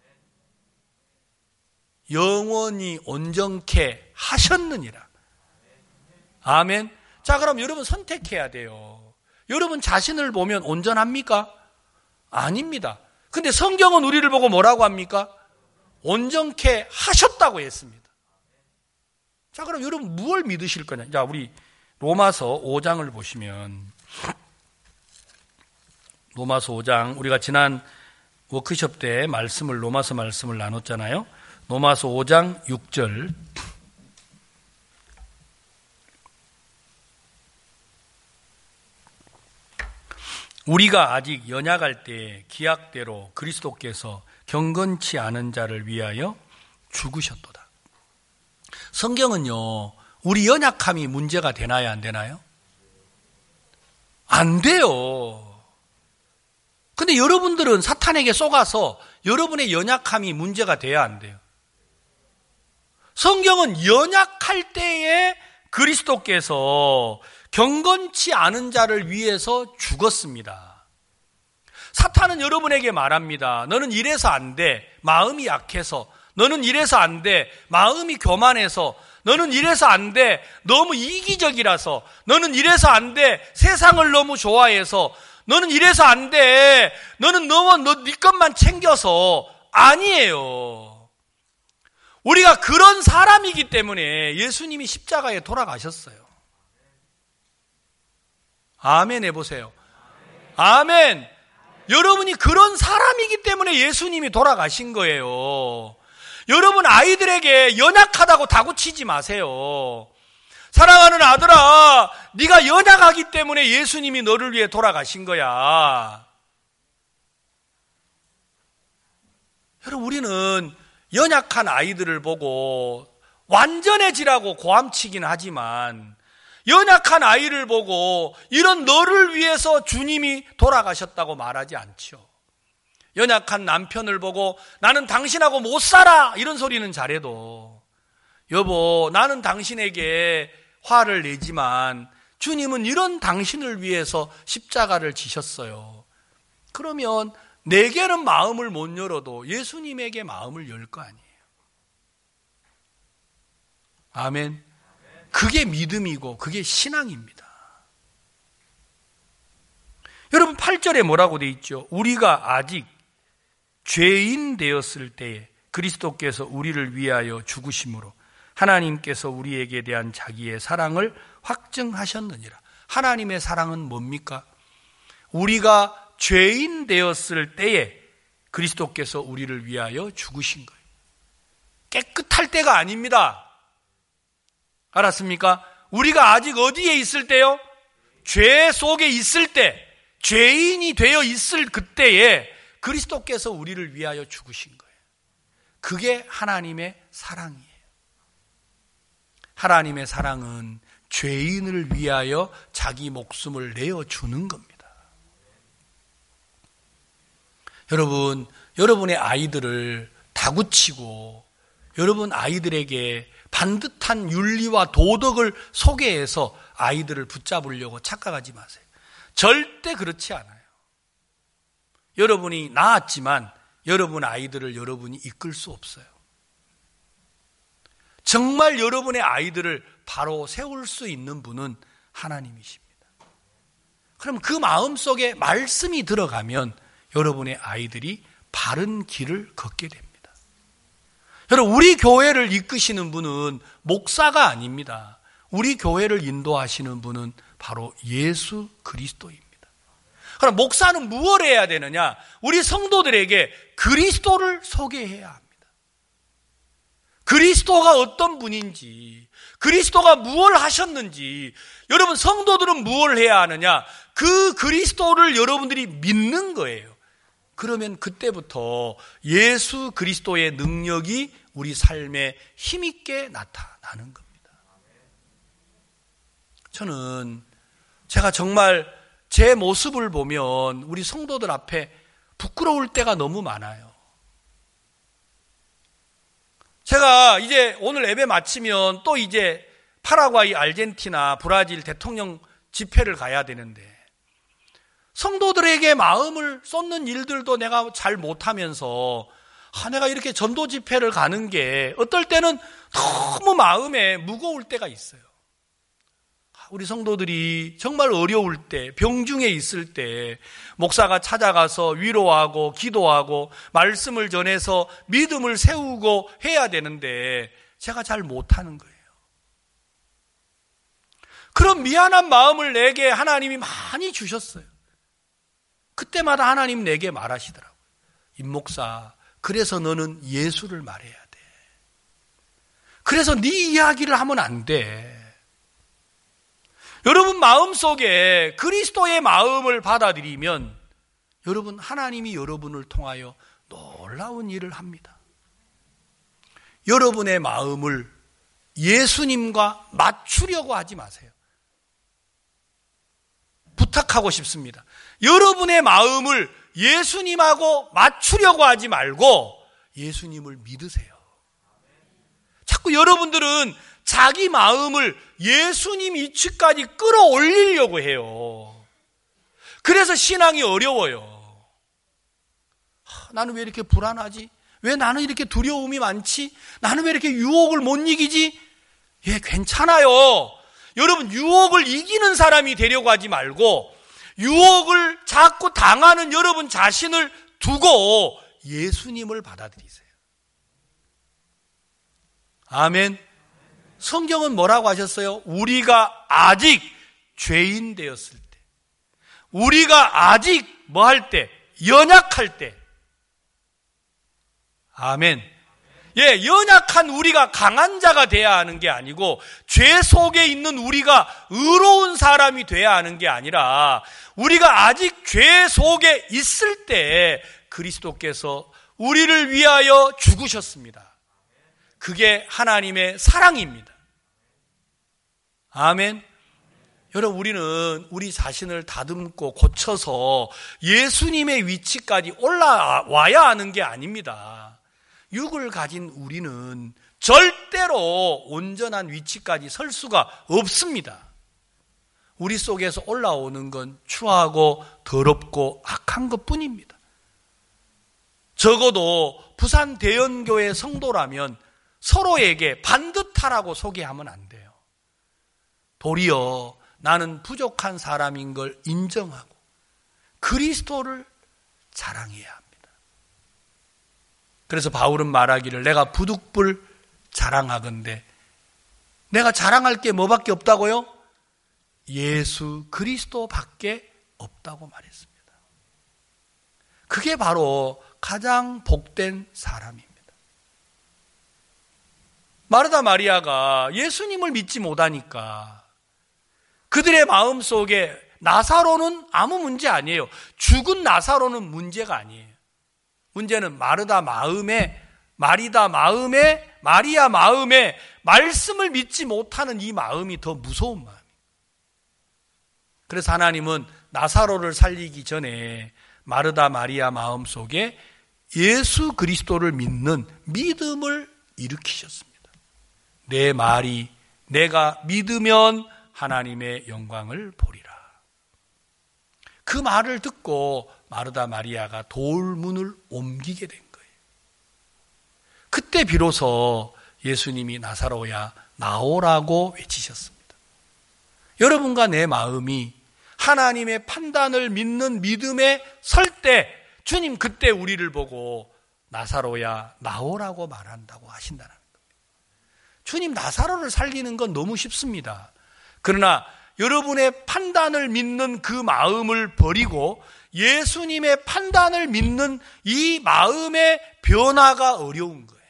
영원히 온전케 하셨느니라. 아멘. 자, 그럼 여러분 선택해야 돼요. 여러분 자신을 보면 온전합니까? 아닙니다. 근데 성경은 우리를 보고 뭐라고 합니까? 온전케 하셨다고 했습니다. 자, 그럼 여러분 무엇을 믿으실 거냐? 자, 우리 로마서 5장을 보시면, 로마서 5장, 우리가 지난 워크숍 때 로마서 말씀을 나눴잖아요. 로마서 5장 6절. 우리가 아직 연약할 때 기약대로 그리스도께서 경건치 않은 자를 위하여 죽으셨도다. 성경은요, 우리 연약함이 문제가 되나요, 안 되나요? 안 돼요. 근데 여러분들은 사탄에게 속아서 여러분의 연약함이 문제가 돼야 안 돼요. 성경은 연약할 때에 그리스도께서 경건치 않은 자를 위해서 죽었습니다. 사탄은 여러분에게 말합니다. 너는 이래서 안 돼. 마음이 약해서. 너는 이래서 안 돼. 마음이 교만해서. 너는 이래서 안 돼. 너무 이기적이라서. 너는 이래서 안 돼. 세상을 너무 좋아해서. 너는 이래서 안 돼. 너는 너무 네 것만 챙겨서. 아니에요. 우리가 그런 사람이기 때문에 예수님이 십자가에 돌아가셨어요. 아멘 해보세요. 아멘. 여러분이 그런 사람이기 때문에 예수님이 돌아가신 거예요. 여러분 아이들에게 연약하다고 다구치지 마세요. 사랑하는 아들아, 네가 연약하기 때문에 예수님이 너를 위해 돌아가신 거야. 여러분, 우리는 연약한 아이들을 보고 완전해지라고 고함치긴 하지만, 연약한 아이를 보고 이런 너를 위해서 주님이 돌아가셨다고 말하지 않죠. 연약한 남편을 보고 나는 당신하고 못 살아 이런 소리는 잘해도, 여보, 나는 당신에게 화를 내지만 주님은 이런 당신을 위해서 십자가를 지셨어요. 그러면 내게는 마음을 못 열어도 예수님에게 마음을 열 거 아니에요. 아멘. 그게 믿음이고 그게 신앙입니다. 여러분 8절에 뭐라고 돼 있죠? 우리가 아직 죄인 되었을 때에 그리스도께서 우리를 위하여 죽으심으로 하나님께서 우리에게 대한 자기의 사랑을 확증하셨느니라. 하나님의 사랑은 뭡니까? 우리가 죄인 되었을 때에 그리스도께서 우리를 위하여 죽으신 거예요. 깨끗할 때가 아닙니다. 알았습니까? 우리가 아직 어디에 있을 때요? 죄 속에 있을 때, 죄인이 되어 있을 그때에 그리스도께서 우리를 위하여 죽으신 거예요. 그게 하나님의 사랑이에요. 하나님의 사랑은 죄인을 위하여 자기 목숨을 내어주는 겁니다. 여러분, 여러분의 아이들을 다구치고 여러분 아이들에게 반듯한 윤리와 도덕을 소개해서 아이들을 붙잡으려고 착각하지 마세요. 절대 그렇지 않아요. 여러분이 낳았지만 여러분 아이들을 여러분이 이끌 수 없어요. 정말 여러분의 아이들을 바로 세울 수 있는 분은 하나님이십니다. 그럼 그 마음속에 말씀이 들어가면 여러분의 아이들이 바른 길을 걷게 됩니다. 여러분, 우리 교회를 이끄시는 분은 목사가 아닙니다. 우리 교회를 인도하시는 분은 바로 예수 그리스도입니다. 그럼 목사는 무엇을 해야 되느냐? 우리 성도들에게 그리스도를 소개해야 합니다. 그리스도가 어떤 분인지, 그리스도가 무엇을 하셨는지, 여러분 성도들은 무엇을 해야 하느냐? 그 그리스도를 여러분들이 믿는 거예요. 그러면 그때부터 예수 그리스도의 능력이 우리 삶에 힘있게 나타나는 겁니다. 저는 제가 정말 제 모습을 보면 우리 성도들 앞에 부끄러울 때가 너무 많아요. 제가 이제 오늘 예배 마치면 또 이제 파라과이, 아르헨티나, 브라질 대통령 집회를 가야 되는데 성도들에게 마음을 쏟는 일들도 내가 잘 못하면서 내가 이렇게 전도 집회를 가는 게 어떨 때는 너무 마음에 무거울 때가 있어요. 우리 성도들이 정말 어려울 때, 병중에 있을 때 목사가 찾아가서 위로하고 기도하고 말씀을 전해서 믿음을 세우고 해야 되는데 제가 잘 못하는 거예요. 그런 미안한 마음을 내게 하나님이 많이 주셨어요. 그때마다 하나님 내게 말하시더라고요. 임 목사, 그래서 너는 예수를 말해야 돼. 그래서 네 이야기를 하면 안 돼. 여러분 마음속에 그리스도의 마음을 받아들이면 여러분 하나님이 여러분을 통하여 놀라운 일을 합니다. 여러분의 마음을 예수님과 맞추려고 하지 마세요. 부탁하고 싶습니다. 여러분의 마음을 예수님하고 맞추려고 하지 말고 예수님을 믿으세요. 자꾸 여러분들은 자기 마음을 예수님 이치까지 끌어올리려고 해요. 그래서 신앙이 어려워요. 나는 왜 이렇게 불안하지? 왜 나는 이렇게 두려움이 많지? 나는 왜 이렇게 유혹을 못 이기지? 예, 괜찮아요. 여러분 유혹을 이기는 사람이 되려고 하지 말고 유혹을 자꾸 당하는 여러분 자신을 두고 예수님을 받아들이세요. 아멘. 성경은 뭐라고 하셨어요? 우리가 아직 죄인 되었을 때, 우리가 아직 뭐 할 때? 연약할 때. 아멘. 예, 연약한 우리가 강한 자가 돼야 하는 게 아니고 죄 속에 있는 우리가 의로운 사람이 돼야 하는 게 아니라 우리가 아직 죄 속에 있을 때 그리스도께서 우리를 위하여 죽으셨습니다. 그게 하나님의 사랑입니다. 아멘. 여러분 우리는 우리 자신을 다듬고 고쳐서 예수님의 위치까지 올라와야 하는 게 아닙니다. 육을 가진 우리는 절대로 온전한 위치까지 설 수가 없습니다. 우리 속에서 올라오는 건 추하고 더럽고 악한 것뿐입니다. 적어도 부산 대연교회 성도라면 서로에게 반듯하라고 소개하면 안 돼요. 도리어 나는 부족한 사람인 걸 인정하고 그리스도를 자랑해야 합니다. 그래서 바울은 말하기를 내가 부득불 자랑하건대 내가 자랑할 게 뭐밖에 없다고요? 예수 그리스도밖에 없다고 말했습니다. 그게 바로 가장 복된 사람입니다. 마르다 마리아가 예수님을 믿지 못하니까 그들의 마음속에 나사로는 아무 문제 아니에요. 죽은 나사로는 문제가 아니에요. 문제는 마리아 마음에 말씀을 믿지 못하는 이 마음이 더 무서운 마음이에요. 그래서 하나님은 나사로를 살리기 전에 마르다 마리아 마음속에 예수 그리스도를 믿는 믿음을 일으키셨습니다. 내 말이 내가 믿으면 하나님의 영광을 보리라. 그 말을 듣고 마르다 마리아가 돌문을 옮기게 된 거예요. 그때 비로소 예수님이 나사로야 나오라고 외치셨습니다. 여러분과 내 마음이 하나님의 판단을 믿는 믿음에 설 때 주님 그때 우리를 보고 나사로야 나오라고 말한다고 하신다는 겁니다. 주님 나사로를 살리는 건 너무 쉽습니다. 그러나 여러분의 판단을 믿는 그 마음을 버리고 예수님의 판단을 믿는 이 마음의 변화가 어려운 거예요.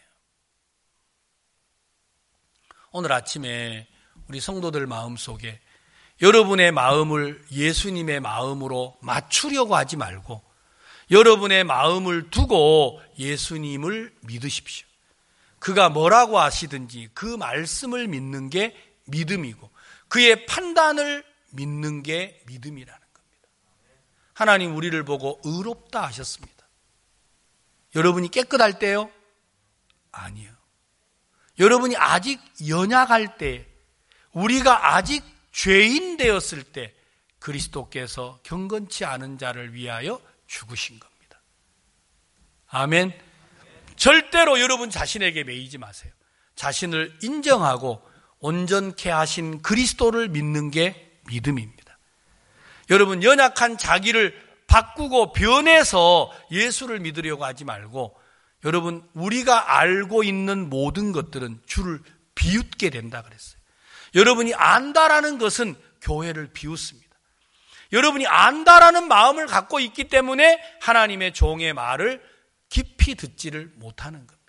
오늘 아침에 우리 성도들 마음속에 여러분의 마음을 예수님의 마음으로 맞추려고 하지 말고 여러분의 마음을 두고 예수님을 믿으십시오. 그가 뭐라고 하시든지 그 말씀을 믿는 게 믿음이고 그의 판단을 믿는 게 믿음이라는 겁니다. 하나님 우리를 보고 의롭다 하셨습니다. 여러분이 깨끗할 때요? 아니요. 여러분이 아직 연약할 때, 우리가 아직 죄인 되었을 때 그리스도께서 경건치 않은 자를 위하여 죽으신 겁니다. 아멘. 절대로 여러분 자신에게 매이지 마세요. 자신을 인정하고 온전케 하신 그리스도를 믿는 게 믿음입니다. 여러분 연약한 자기를 바꾸고 변해서 예수를 믿으려고 하지 말고 여러분 우리가 알고 있는 모든 것들은 주를 비웃게 된다 그랬어요. 여러분이 안다라는 것은 교회를 비웃습니다. 여러분이 안다라는 마음을 갖고 있기 때문에 하나님의 종의 말을 깊이 듣지를 못하는 겁니다.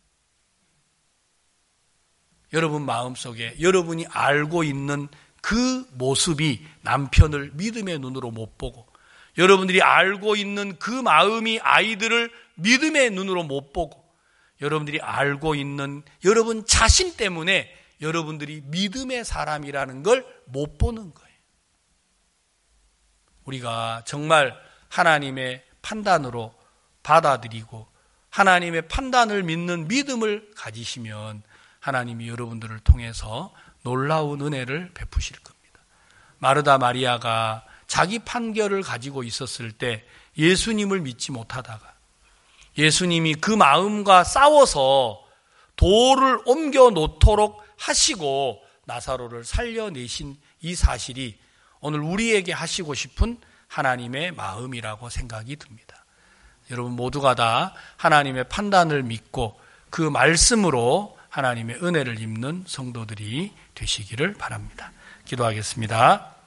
여러분 마음속에 여러분이 알고 있는 그 모습이 남편을 믿음의 눈으로 못 보고 여러분들이 알고 있는 그 마음이 아이들을 믿음의 눈으로 못 보고 여러분들이 알고 있는 여러분 자신 때문에 여러분들이 믿음의 사람이라는 걸 못 보는 거예요. 우리가 정말 하나님의 판단으로 받아들이고 하나님의 판단을 믿는 믿음을 가지시면 하나님이 여러분들을 통해서 놀라운 은혜를 베푸실 겁니다. 마르다 마리아가 자기 판결을 가지고 있었을 때 예수님을 믿지 못하다가 예수님이 그 마음과 싸워서 돌을 옮겨 놓도록 하시고 나사로를 살려내신 이 사실이 오늘 우리에게 하시고 싶은 하나님의 마음이라고 생각이 듭니다. 여러분 모두가 다 하나님의 판단을 믿고 그 말씀으로 하나님의 은혜를 입는 성도들이 되시기를 바랍니다. 기도하겠습니다.